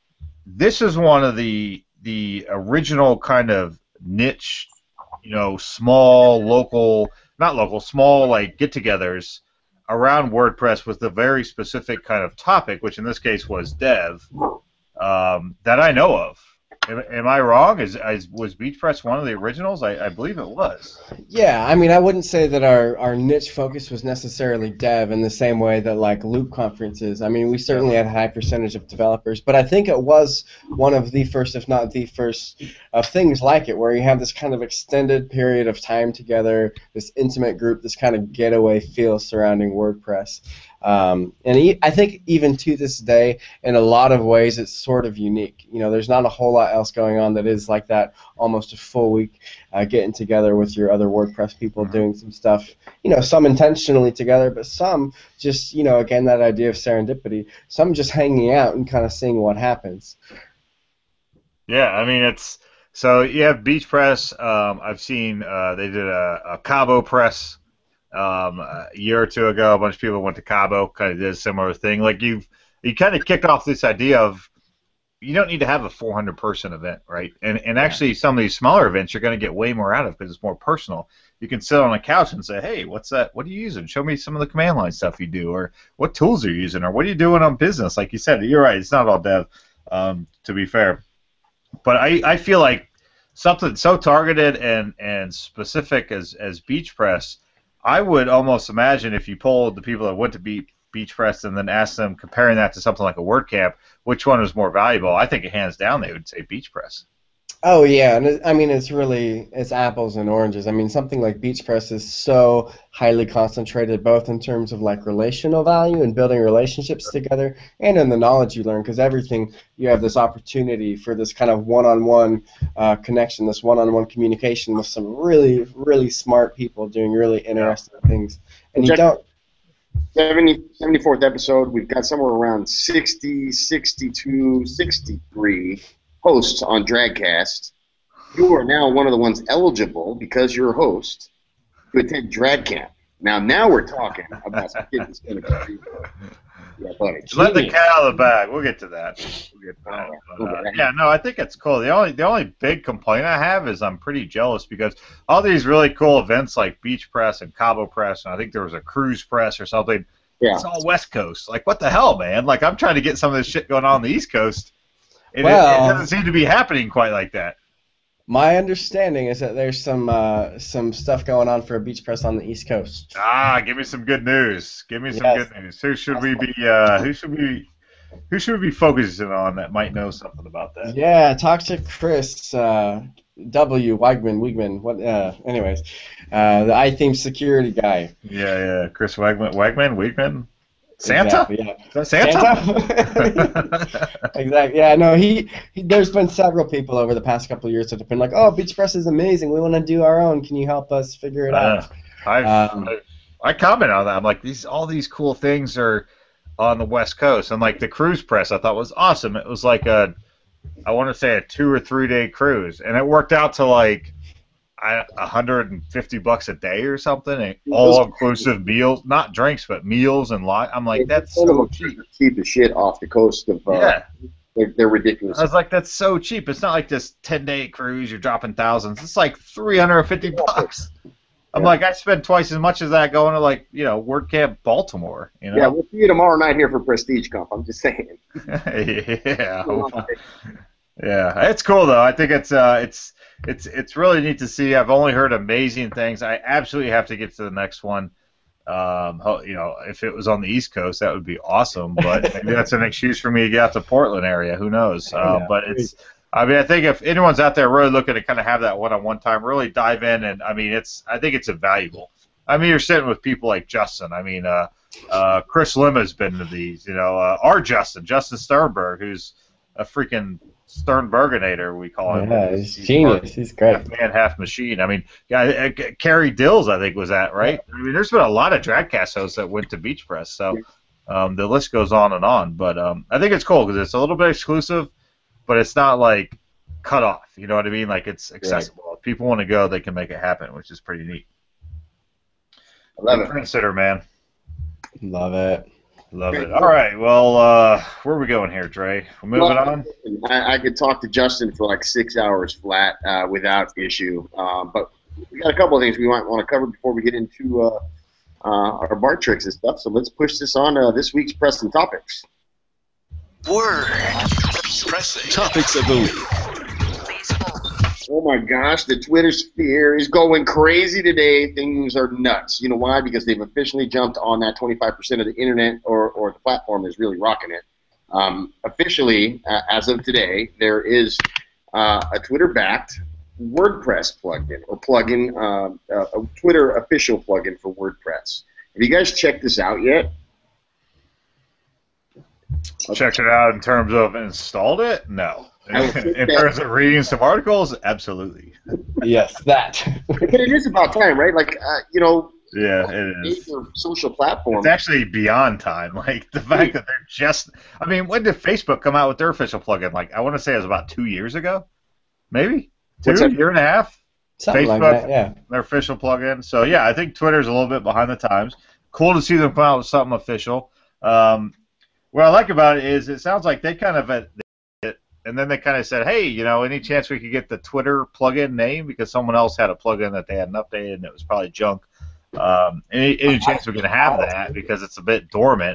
this is one of the the original kind of niche, you know, small, local, not local, small, like, get-togethers around WordPress with a very specific kind of topic, which in this case was dev, um, that I know of. Am, am I wrong? Is, is was Beach Press one of the originals? I, I believe it was. Yeah, I mean, I wouldn't say that our, our niche focus was necessarily dev in the same way that like Loop Conference is. I mean, we certainly had a high percentage of developers, but I think it was one of the first, if not the first, of things like it, where you have this kind of extended period of time together, this intimate group, this kind of getaway feel surrounding WordPress. Um, and e- I think even to this day, in a lot of ways, it's sort of unique. You know, there's not a whole lot else going on that is like that, almost a full week uh, getting together with your other WordPress people doing some stuff, you know, some intentionally together, but some just, you know, again, that idea of serendipity, some just hanging out and kind of seeing what happens. Yeah, I mean, it's, so you have Beach Press. Um, I've seen uh, they did a, a Cabo Press. Um, a year or two ago, a bunch of people went to Cabo, kind of did a similar thing. Like you've, you kind of kicked off this idea of you don't need to have a four hundred person event, right? And and actually, some of these smaller events you're going to get way more out of because it's more personal. You can sit on a couch and say, hey, what's that? What are you using? Show me some of the command line stuff you do, or what tools are you using, or what are you doing on business? Like you said, you're right. It's not all dev, um, to be fair. But I, I feel like something so targeted and and specific as as Beach Press. I would almost imagine if you polled the people that went to Be- Beach Press and then asked them, comparing that to something like a WordCamp, which one was more valuable, I think hands down they would say Beach Press. Oh yeah, and it, I mean it's really it's apples and oranges. I mean something like Beach Press is so highly concentrated both in terms of like relational value and building relationships together, and in the knowledge you learn, because everything you have this opportunity for this kind of one-on-one uh, connection, this one-on-one communication with some really really smart people doing really interesting things, and you don't. seventy, seventy-fourth episode. We've got somewhere around sixty, sixty-two, sixty-three hosts on Dragcast. You are now one of the ones eligible, because you're a host, to attend DragCamp. Now, now we're talking about some kids that's going to be. Yeah, buddy. Let the cat out of the bag. We'll get to that. We'll get to that. But, uh, yeah, no, I think it's cool. The only the only big complaint I have is I'm pretty jealous because all these really cool events like Beach Press and Cabo Press, and I think there was a Cruise Press or something. Yeah. It's all West Coast. Like, what the hell, man? Like, I'm trying to get some of this shit going on, on the East Coast. It, well, it, it doesn't seem to be happening quite like that. My understanding is that there's some uh, some stuff going on for a Beach Press on the East Coast. Ah, give me some good news. Give me some yes. good news. Who should we be? Uh, who should we? Who should we be focusing on that might know something about that? Yeah, talk to Chris uh, W. Wegman. Wegman. What? Uh, anyways, uh, the iTheme security guy. Yeah, yeah. Chris Wegman. Wegman. Wegman. Santa? Exactly, yeah. Is that Santa? Santa? Exactly. Yeah, no, he, he there's been several people over the past couple of years that have been like, oh, Beach Press is amazing. We want to do our own. Can you help us figure it uh, out? I um, I comment on that. I'm like, these all these cool things are on the West Coast. And like the Cruise Press I thought was awesome. It was like a, I want to say a two or three day cruise. And it worked out to like a hundred fifty bucks a day or something, all inclusive meals, not drinks, but meals and lot. I'm like, that's so cheap. Cheap as shit off the coast of. Uh, yeah, they're, they're ridiculous. I was like, that's so cheap. It's not like this ten day cruise. You're dropping thousands. It's like three hundred fifty bucks. I'm yeah. like, I spend twice as much as that going to like you know WordCamp Baltimore. You know? Yeah, we'll see you tomorrow night here for Prestige Comp. I'm just saying. yeah, yeah, it's cool though. I think it's uh, it's. It's it's really neat to see. I've only heard amazing things. I absolutely have to get to the next one. Um, you know, if it was on the East Coast, that would be awesome. But maybe that's an excuse for me to get out to Portland area. Who knows? Uh, yeah. But it's. I mean, I think if anyone's out there really looking to kind of have that one-on-one time, really dive in, and I mean, it's. I think it's invaluable. I mean, you're sitting with people like Justin. I mean, uh, uh, Chris Lima's been to these. You know, uh, our Justin, Justin Sternberg, who's a freaking Sternberginator, we call him. Yeah, he's, he's genius. Part, he's great. Half man, half machine. I mean, yeah, uh, Carrie Dills, I think, was that, right? I mean, there's been a lot of Dragcast hosts that went to Beach Press, so um, the list goes on and on. But um, I think it's cool because it's a little bit exclusive, but it's not like cut off. You know what I mean? Like it's accessible. Right. If people want to go, they can make it happen, which is pretty neat. I love it. Consider, man. Love it. Love it. All right. Well, uh, where are we going here, Dre? We're moving well, on. I, I could talk to Justin for like six hours flat uh, without issue. Um, but we got a couple of things we might want to cover before we get into uh, uh, our bar tricks and stuff. So let's push this on uh, this week's Preston Topics. Word. Pressing. Topics of the week. Oh my gosh, the Twitter sphere is going crazy today. Things are nuts. You know why? Because they've officially jumped on that twenty-five percent of the internet or, or the platform is really rocking it. Um, officially, uh, as of today, there is uh, a Twitter-backed WordPress plugin or plugin, uh, uh, a Twitter official plugin for WordPress. Have you guys checked this out yet? Checked it out in terms of installed it? No. In terms of reading some articles, absolutely. Yes, that. But it is about time, right? Like, uh, you know, yeah, it is. Major social platform. It's actually beyond time. Like the fact that they're just. I mean, when did Facebook come out with their official plugin? Like, I want to say it was about two years ago, maybe two, year and a half. Something Facebook, like that, yeah. Their official plugin. So yeah, I think Twitter's a little bit behind the times. Cool to see them come out with something official. Um, what I like about it is it sounds like they kind of. Uh, And then they kind of said, hey, you know, any chance we could get the Twitter plugin name? Because someone else had a plugin that they hadn't updated, and it was probably junk. Um, any, any chance we can have that? Because it's a bit dormant.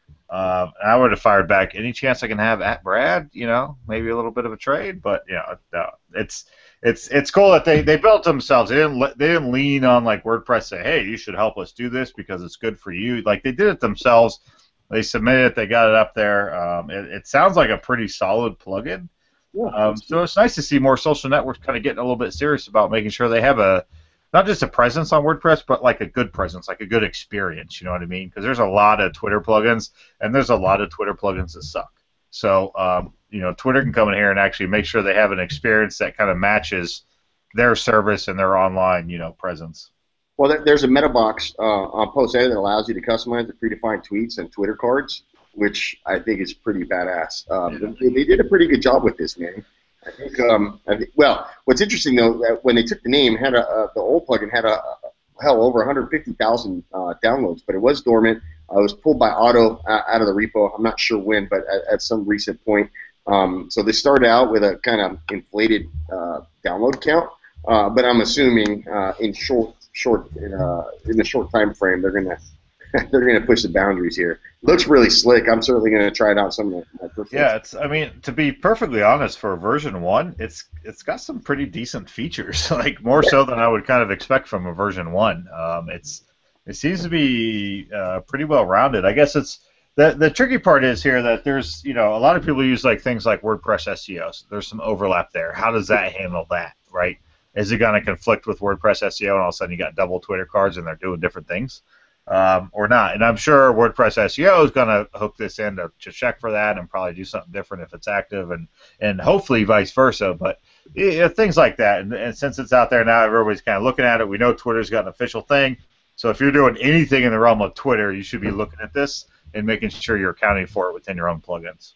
Um, and I would have fired back, any chance I can have at Brad? You know, maybe a little bit of a trade. But, you know, no, it's it's it's cool that they, they built themselves. They didn't, they didn't lean on, like, WordPress, say, hey, you should help us do this because it's good for you. Like, they did it themselves. They submitted it. They got it up there. Um, it, it sounds like a pretty solid plugin. Yeah, um, so it's nice to see more social networks kind of getting a little bit serious about making sure they have a not just a presence on WordPress, but like a good presence, like a good experience. You know what I mean? Because there's a lot of Twitter plugins, and there's a lot of Twitter plugins that suck. So um, you know, Twitter can come in here and actually make sure they have an experience that kind of matches their service and their online, you know, presence. Well, there's a meta box uh, on Post Edit that allows you to customize the predefined tweets and Twitter cards, which I think is pretty badass. Um, yeah. they, they did a pretty good job with this, man. I think. Um, I think well, what's interesting though, that when they took the name, had a uh, the old plugin had a uh, hell over one hundred fifty thousand uh, downloads, but it was dormant. Uh, it was pulled by Auto uh, out of the repo. I'm not sure when, but at, at some recent point. Um, so they started out with a kind of inflated uh, download count, uh, but I'm assuming uh, in short. Short in, uh, in the short time frame, they're gonna they're gonna push the boundaries here. Looks really slick. I'm certainly gonna try it out some of my first. Yeah, it's. I mean, to be perfectly honest, for version one, it's it's got some pretty decent features, like more so than I would kind of expect from a version one. Um, it's it seems to be uh, pretty well rounded. I guess it's the the tricky part is here that there's you know a lot of people use like things like WordPress S E O. So there's some overlap there. How does that handle that, right? Is it going to conflict with WordPress S E O and all of a sudden you got double Twitter cards and they're doing different things? Um, or not? And I'm sure WordPress S E O is going to hook this in to, to check for that and probably do something different if it's active and, and hopefully vice versa. But yeah, things like that. And, and since it's out there now, everybody's kind of looking at it. We know Twitter's got an official thing. So if you're doing anything in the realm of Twitter, you should be looking at this and making sure you're accounting for it within your own plugins.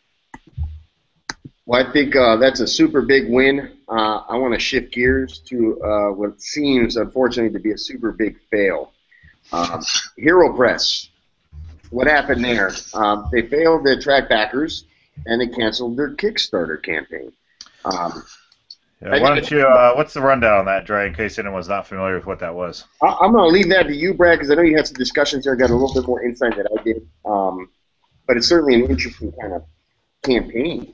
Well, I think uh, that's a super big win. Uh, I want to shift gears to uh, what seems, unfortunately, to be a super big fail. Um, HeroPress. What happened there? Um, they failed to attract backers, and they canceled their Kickstarter campaign. Um, yeah, why don't you? Uh, what's the rundown on that, Dre? In case anyone's not familiar with what that was. I, I'm going to leave that to you, Brad, because I know you had some discussions there. Got a little bit more insight than I did. Um, but it's certainly an interesting kind of campaign.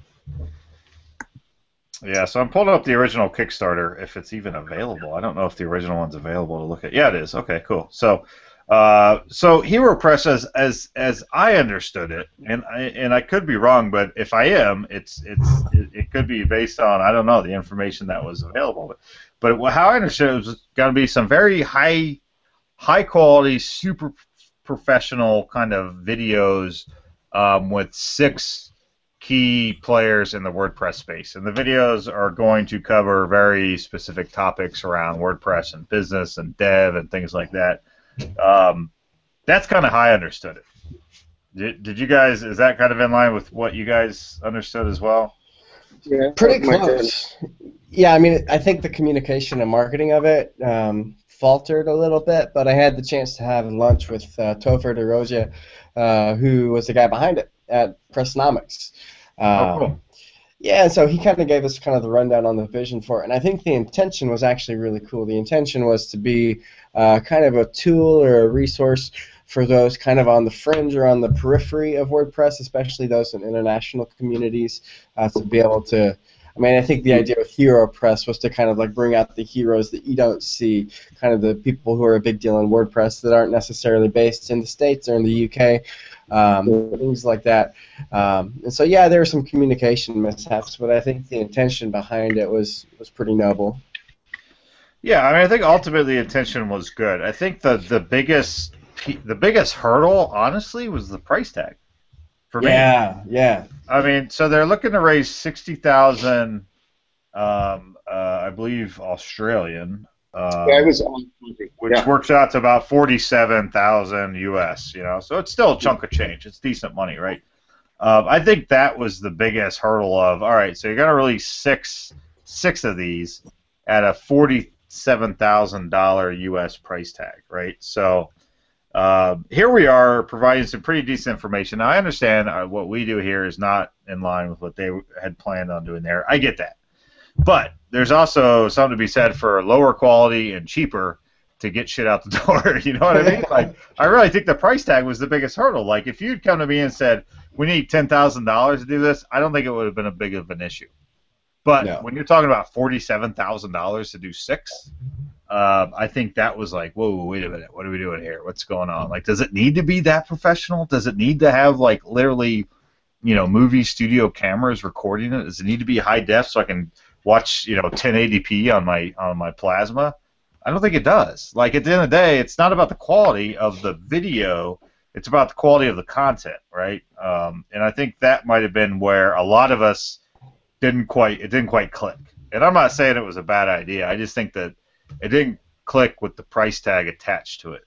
Yeah, so I'm pulling up the original Kickstarter, if it's even available. I don't know if the original one's available to look at. Yeah, it is. Okay, cool. So, uh, so HeroPress, as as as I understood it, and I and I could be wrong, but if I am, it's it's it, it could be based on I don't know the information that was available. But, but how I understood it was going to be some very high high quality, super professional kind of videos um, with six key players in the WordPress space, and the videos are going to cover very specific topics around WordPress and business and dev and things like that. Um, that's kind of how I understood it. Did, did you guys, is that kind of in line with what you guys understood as well? Yeah, pretty close. Yeah, I mean, I think the communication and marketing of it um, faltered a little bit, but I had the chance to have lunch with uh, Topher DeRosia, uh, who was the guy behind it at Pressnomics. Uh, oh, cool. Yeah, and so he kind of gave us kind of the rundown on the vision for it, and I think the intention was actually really cool. The intention was to be uh, kind of a tool or a resource for those kind of on the fringe or on the periphery of WordPress, especially those in international communities, uh, to be able to I mean, I think the idea with Hero Press was to kind of like bring out the heroes that you don't see, kind of the people who are a big deal in WordPress that aren't necessarily based in the States or in the U K, um, things like that. Um, and so, yeah, there were some communication mishaps, but I think the intention behind it was, was pretty noble. Yeah, I mean, I think ultimately the intention was good. I think the the biggest the biggest hurdle, honestly, was the price tag. For me. Yeah, yeah. I mean, so they're looking to raise sixty thousand, um, uh, I believe, Australian. Uh, yeah, it was, which yeah. works out to about forty-seven thousand U S. You know, so it's still a chunk of change. It's decent money, right? Um, I think that was the biggest hurdle of. All right, so you're gonna release six six of these at a forty-seven thousand dollar U S price tag, right? So. Uh, here we are providing some pretty decent information. Now, I understand uh, what we do here is not in line with what they had planned on doing there. I get that. But there's also something to be said for lower quality and cheaper to get shit out the door. You know what I mean? Like, I really think the price tag was the biggest hurdle. Like, if you'd come to me and said, we need ten thousand dollars to do this, I don't think it would have been a big of an issue. But no. When you're talking about forty-seven thousand dollars to do six, Uh, I think that was like, whoa, wait a minute, what are we doing here? What's going on? Like, does it need to be that professional? Does it need to have, like, literally, you know, movie studio cameras recording it? Does it need to be high def so I can watch, you know, ten eighty p on my on my plasma? I don't think it does. Like, at the end of the day, it's not about the quality of the video. It's about the quality of the content, right? Um, and I think that might have been where a lot of us didn't quite, it didn't quite click. And I'm not saying it was a bad idea. I just think that it didn't click with the price tag attached to it.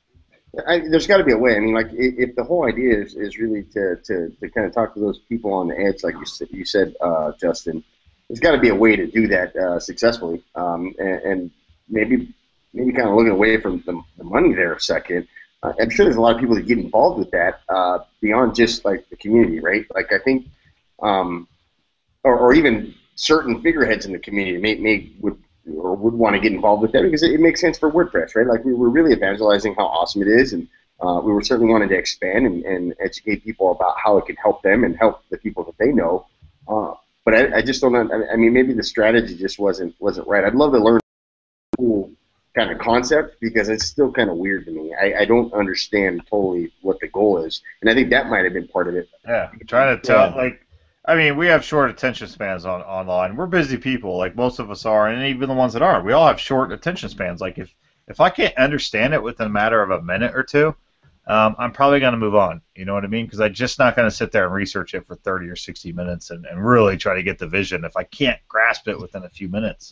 I, there's got to be a way. I mean, like, if, if the whole idea is, is really to, to, to kind of talk to those people on the edge, like you, you said, uh, Justin, there's got to be a way to do that uh, successfully. Um, and, and maybe maybe kind of looking away from the, the money there a second. Uh, I'm sure there's a lot of people that get involved with that uh, beyond just, like, the community, right? Like, I think, um, or, or even certain figureheads in the community may, may would or would want to get involved with that because it, it makes sense for WordPress, right? Like, we were really evangelizing how awesome it is, and uh, we were certainly wanting to expand and, and educate people about how it could help them and help the people that they know. Uh, but I, I just don't know. I mean, maybe the strategy just wasn't wasn't right. I'd love to learn a cool kind of concept because it's still kind of weird to me. I, I don't understand totally what the goal is, and I think that might have been part of it. Yeah, trying to tell, yeah. like, I mean, we have short attention spans on online. We're busy people, like most of us are, and even the ones that aren't. We all have short attention spans. Like, if, if I can't understand it within a matter of a minute or two, um, I'm probably going to move on. You know what I mean? Because I'm just not going to sit there and research it for thirty or sixty minutes and, and really try to get the vision if I can't grasp it within a few minutes.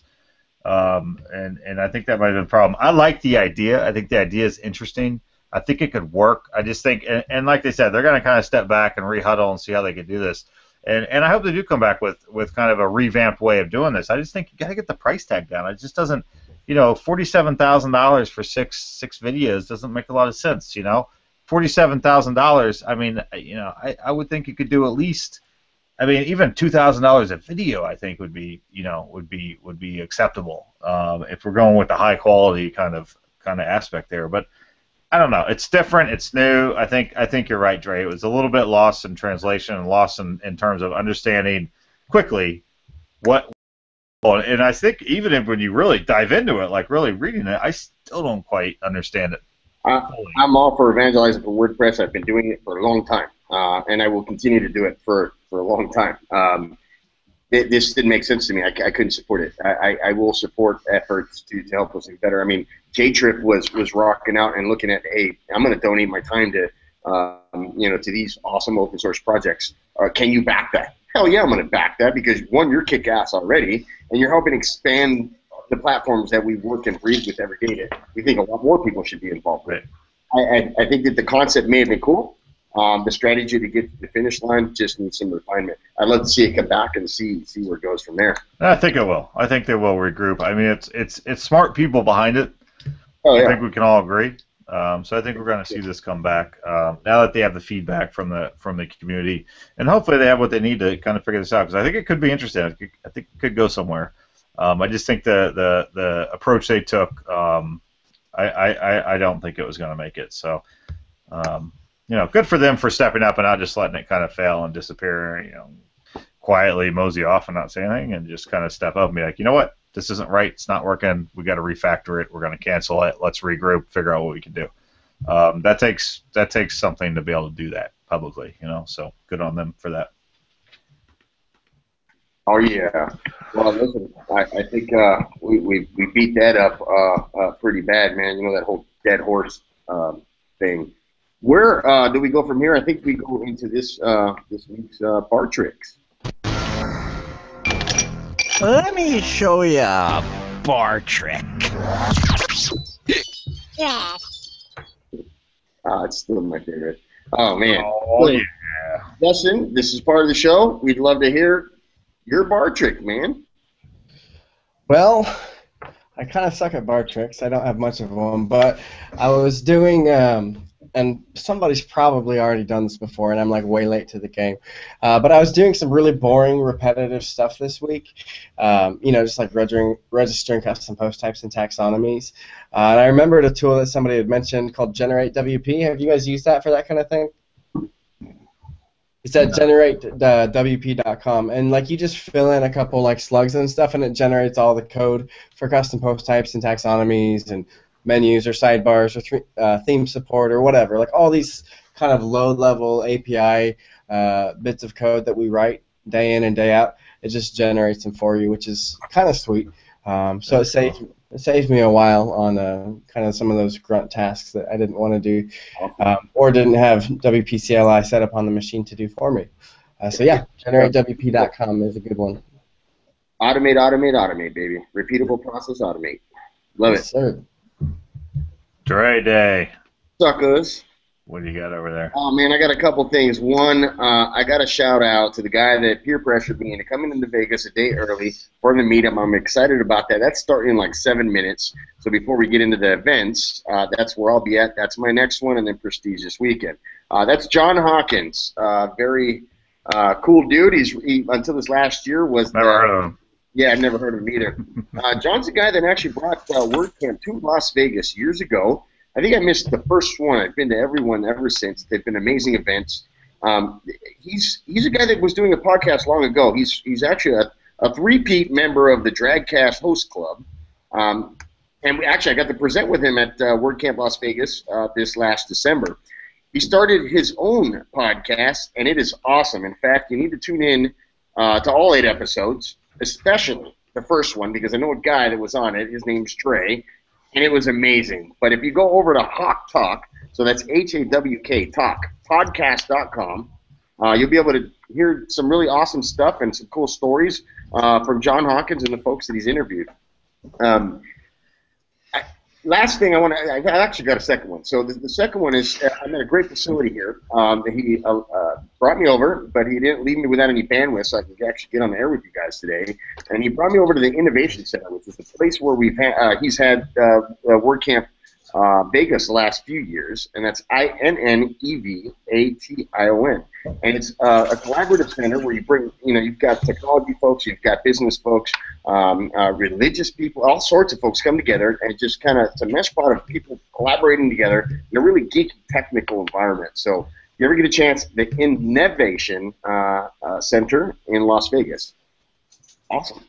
Um, and, and I think that might have been a problem. I like the idea. I think the idea is interesting. I think it could work. I just think, and, and like they said, they're going to kind of step back and re-huddle and see how they could do this. And and I hope they do come back with, with kind of a revamped way of doing this. I just think you got to get the price tag down. It just doesn't, you know, forty-seven thousand dollars for six six videos doesn't make a lot of sense. You know, forty-seven thousand dollars. I mean, you know, I, I would think you could do at least, I mean, even two thousand dollars a video. I think would be, you know, would be would be acceptable um, if we're going with the high quality kind of kind of aspect there. But I don't know. It's different. It's new. I think I think you're right, Dre. It was a little bit lost in translation and lost in, in terms of understanding quickly what. And I think even if when you really dive into it, like really reading it, I still don't quite understand it. I, I'm all for evangelizing for WordPress. I've been doing it for a long time, uh, and I will continue to do it for, for a long time. Um, it, this didn't make sense to me. I, I couldn't support it. I, I, I will support efforts to, to help us do better. I mean, J-Trip was was rocking out and looking at, hey, I'm going to donate my time to, um, you know, to these awesome open source projects. Uh, can you back that? Hell yeah, I'm going to back that because one, you're kick ass already, and you're helping expand the platforms that we work and breathe with every day. That we think a lot more people should be involved with. I, I, I think that the concept may have been cool. Um, the strategy to get to the finish line just needs some refinement. I'd love to see it come back and see see where it goes from there. I think it will. I think they will regroup. I mean, it's it's it's smart people behind it. Oh, yeah. I think we can all agree. Um, so I think we're going to see this come back um, now that they have the feedback from the from the community, and hopefully they have what they need to kind of figure this out. Because I think it could be interesting. I think, I think it could go somewhere. Um, I just think the the, the approach they took, um, I, I I don't think it was going to make it. So, um, you know, good for them for stepping up and not just letting it kind of fail and disappear. You know, quietly mosey off and not say anything, and just kind of step up and be like, you know what, this isn't right. It's not working. We got to refactor it. We're going to cancel it. Let's regroup. Figure out what we can do. Um, that takes that takes something to be able to do that publicly, you know. So good on them for that. Oh yeah. Well, listen, I, I think uh, we, we we beat that up uh, uh, pretty bad, man. You know, that whole dead horse um, thing. Where uh, do we go from here? I think we go into this uh, this week's uh, bar tricks. Let me show you a bar trick. Ah, it's still my favorite. Oh man. Oh so, yeah. Dustin, this is part of the show. We'd love to hear your bar trick, man. Well, I kind of suck at bar tricks. I don't have much of them, but I was doing, um, and somebody's probably already done this before, and I'm like way late to the game. Uh, but I was doing some really boring, repetitive stuff this week. Um, you know, just like registering, registering custom post types and taxonomies. Uh, and I remembered a tool that somebody had mentioned called Generate W P. Have you guys used that for that kind of thing? It's at generate W P dot com, and like you just fill in a couple like slugs and stuff, and it generates all the code for custom post types and taxonomies and menus or sidebars or th uh, theme support or whatever. Like all these kind of low-level A P I uh, bits of code that we write day in and day out, it just generates them for you, which is kind of sweet. Um, so it saves it saves me a while on uh, kind of some of those grunt tasks that I didn't want to do, um, or didn't have W P C L I set up on the machine to do for me. Uh, so yeah, generate W P dot com is a good one. Automate, automate, automate, baby. Repeatable process, automate. Love Yes, it. sir. Dre Day. Suckers. What do you got over there? Oh man, I got a couple things. One, uh, I got a shout out to the guy that peer pressured me into coming into Vegas a day early for the meetup. I'm excited about that. That's starting in like seven minutes. So before we get into the events, uh, that's where I'll be at. That's my next one, and then Prestige this weekend. Uh, that's John Hawkins. Uh, very uh, cool dude. He's he, until this last year was Never the, heard of him. Yeah, I've never heard of him either. Uh, John's the guy that actually brought uh, WordCamp to Las Vegas years ago. I think I missed the first one. I've been to every one ever since. They've been amazing events. Um, he's he's a guy that was doing a podcast long ago. He's he's actually a, a three-peat member of the Dragcast Host Club. Um, and we, actually, I got to present with him at uh, WordCamp Las Vegas uh, this last December. He started his own podcast, and it is awesome. In fact, you need to tune in uh, to all eight episodes, especially the first one, because I know a guy that was on it. His name's Trey. And it was amazing. But if you go over to Hawk Talk, so that's H A W K, Talk, podcast dot com, uh, you'll be able to hear some really awesome stuff and some cool stories uh, from John Hawkins and the folks that he's interviewed. Um, I, last thing I want to, I've actually got a second one. So the, the second one is, uh, I'm at a great facility here. Um, he uh, uh, brought me over, but he didn't leave me without any bandwidth, so I could actually get on the air with you guys today. And he brought me over to the Innovation Center, which is the place where we've had, uh, he's had uh, uh, WordCamp uh, Vegas the last few years, and that's I N N E V A T I O N. And it's uh, a collaborative center where you bring, you know, you've got technology folks, you've got business folks, um, uh, religious people, all sorts of folks come together, and just kind of, it's a mesh pot of people collaborating together in a really geeky technical environment. So if you ever get a chance, the Innovation uh, uh, Center in Las Vegas. Awesome.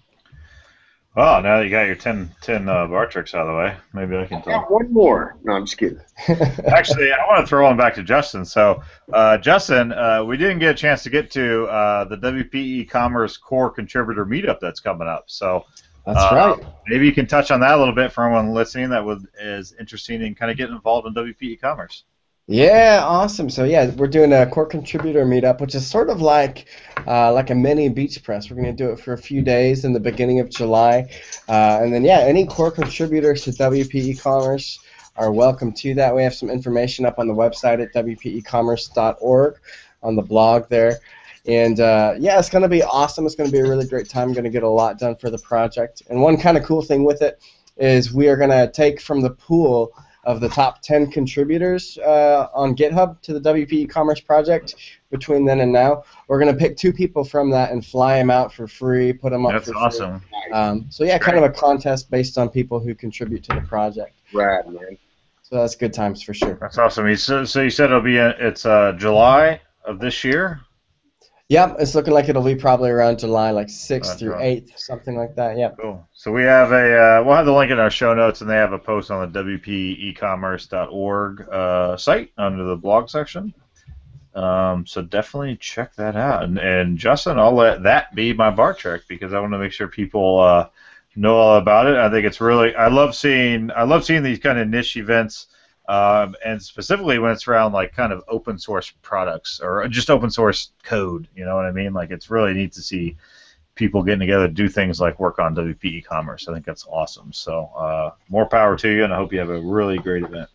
Well, now that you got your ten, ten uh, bar tricks out of the way, maybe I can I tell. got one more. No, I'm just kidding. Actually, I want to throw one back to Justin. So, uh, Justin, uh, we didn't get a chance to get to uh, the W P E Commerce Core Contributor Meetup that's coming up. So, That's uh, right. maybe you can touch on that a little bit for everyone listening that would, is interested in kind of getting involved in W P E Commerce. Yeah, awesome. So yeah, we're doing a core contributor meetup, which is sort of like uh, like a mini beach press. We're going to do it for a few days in the beginning of July, uh, and then yeah, any core contributors to W P E Commerce are welcome to that. We have some information up on the website at W P E commerce dot org on the blog there. And uh, yeah, it's going to be awesome. It's going to be a really great time. I'm going to get a lot done for the project. And one kind of cool thing with it is we are going to take from the pool of the top ten contributors uh, on GitHub to the W P E Commerce project between then and now. We're going to pick two people from that and fly them out for free, put them up That's for awesome. free. Um, so yeah, kind of a contest based on people who contribute to the project. Rad, man. So that's good times for sure. That's awesome. You- So, so you said it'll be, uh, it's uh, July of this year? Yep, it's looking like it'll be probably around July, like sixth That's through right. eighth, something like that. Yep. Cool. So we have a, uh, we'll have the link in our show notes, and they have a post on the W P e commerce dot org uh, site under the blog section. Um, so definitely check that out. And, and Justin, I'll let that be my bar trick because I want to make sure people uh, know all about it. I think it's really, I love seeing, I love seeing these kind of niche events. Um, and specifically when it's around like kind of open source products or just open source code, you know what I mean? Like it's really neat to see people getting together to do things like work on W P e-commerce. I think that's awesome. So uh, more power to you, and I hope you have a really great event.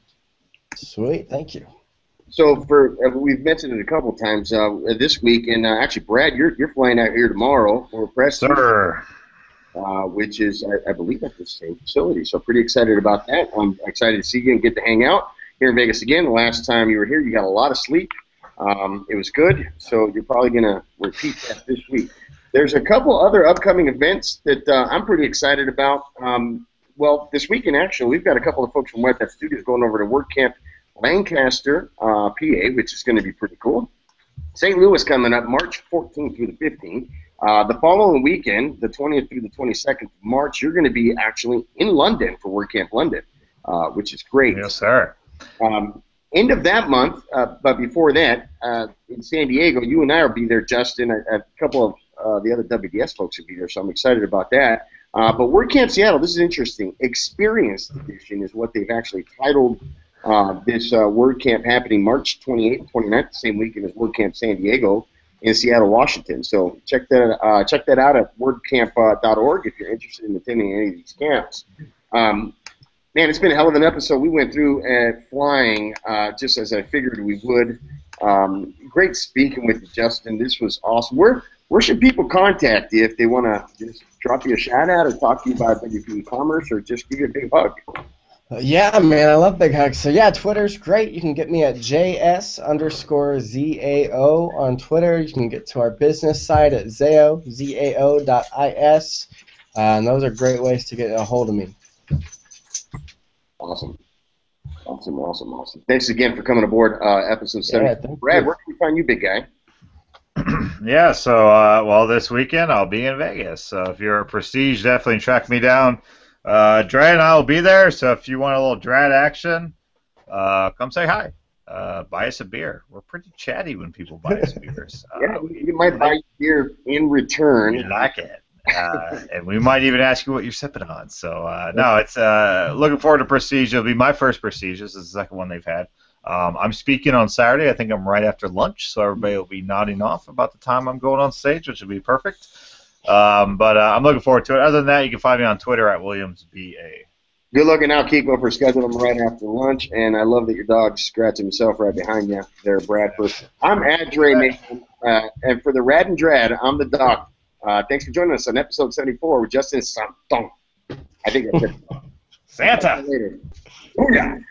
Sweet, thank you. So for uh, we've mentioned it a couple times uh, this week, and uh, actually, Brad, you're you're flying out here tomorrow for press. Sir. Uh, which is, I, I believe, at the same facility. So pretty excited about that. I'm excited to see you and get to hang out here in Vegas again. The last time you were here, you got a lot of sleep. Um, it was good, so you're probably going to repeat that this week. There's a couple other upcoming events that uh, I'm pretty excited about. Um, well, this weekend, actually, we've got a couple of folks from WebNet Studios going over to WordCamp Lancaster, uh, P A, which is going to be pretty cool. Saint Louis coming up March fourteenth through the fifteenth. Uh, the following weekend, the twentieth through the twenty-second of March, you're going to be actually in London for WordCamp London, uh, which is great. Yes, sir. Um, end of that month, uh, but before that, uh, in San Diego, you and I will be there, Justin. A, a couple of uh, the other W D S folks will be there, so I'm excited about that. Uh, but WordCamp Seattle, this is interesting. Experienced Edition is what they've actually titled uh, this uh, WordCamp happening March twenty-eighth and twenty-ninth, the same weekend as WordCamp San Diego in Seattle, Washington. So check that uh, check that out at wordcamp dot org if you're interested in attending any of these camps. Um, man, it's been a hell of an episode. We went through uh, flying uh, just as I figured we would. Um, great speaking with you, Justin. This was awesome. Where where should people contact you if they want to just drop you a shout out or talk to you about W P e-commerce or just give you a big hug? Uh, yeah, man, I love big hugs. So yeah, Twitter's great. You can get me at js underscore zao on Twitter. You can get to our business site at zao, Z A O dot I S. Uh, and those are great ways to get a hold of me. Awesome. Awesome, awesome, awesome. Thanks again for coming aboard uh, episode seven. Yeah, Brad, where can we find you, big guy? Yeah, so, uh, well, this weekend I'll be in Vegas. So if you're a Prestige, definitely track me down. Uh, Dre and I will be there, so if you want a little Drad action, uh, come say hi. Uh, buy us a beer. We're pretty chatty when people buy us beers. Uh, Yeah, you might buy beer in return. We like it. Uh, and we might even ask you what you're sipping on. So, uh, no, it's uh, looking forward to Prestige. It'll be my first Prestige. This is the second one they've had. Um, I'm speaking on Saturday. I think I'm right after lunch, so everybody will be nodding off about the time I'm going on stage, which will be perfect. Um, but uh, I'm looking forward to it. Other than that, you can find me on Twitter at Williams B A. Good looking out, Kiko, for scheduling them right after lunch, and I love that your dog's scratching himself right behind you there, Bradford. I'm at Dre Mason, uh, and for the Rad and Drad, I'm the doc. Uh, thanks for joining us on episode seventy-four with Justin Santon. I think that's it. Santa! Later. Booyah!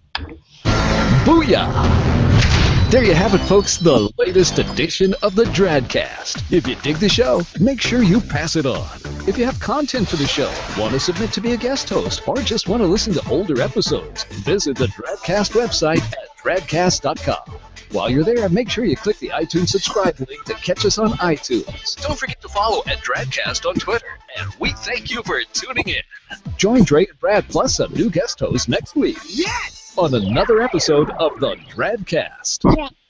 Booyah! There you have it, folks, the latest edition of the Dradcast. If you dig the show, make sure you pass it on. If you have content for the show, want to submit to be a guest host, or just want to listen to older episodes, visit the Dradcast website at dradcast dot com. While you're there, make sure you click the iTunes subscribe link to catch us on iTunes. Don't forget to follow at Dradcast on Twitter, and we thank you for tuning in. Join Dre and Brad plus a new guest host next week. Yes! On another episode of the Dradcast.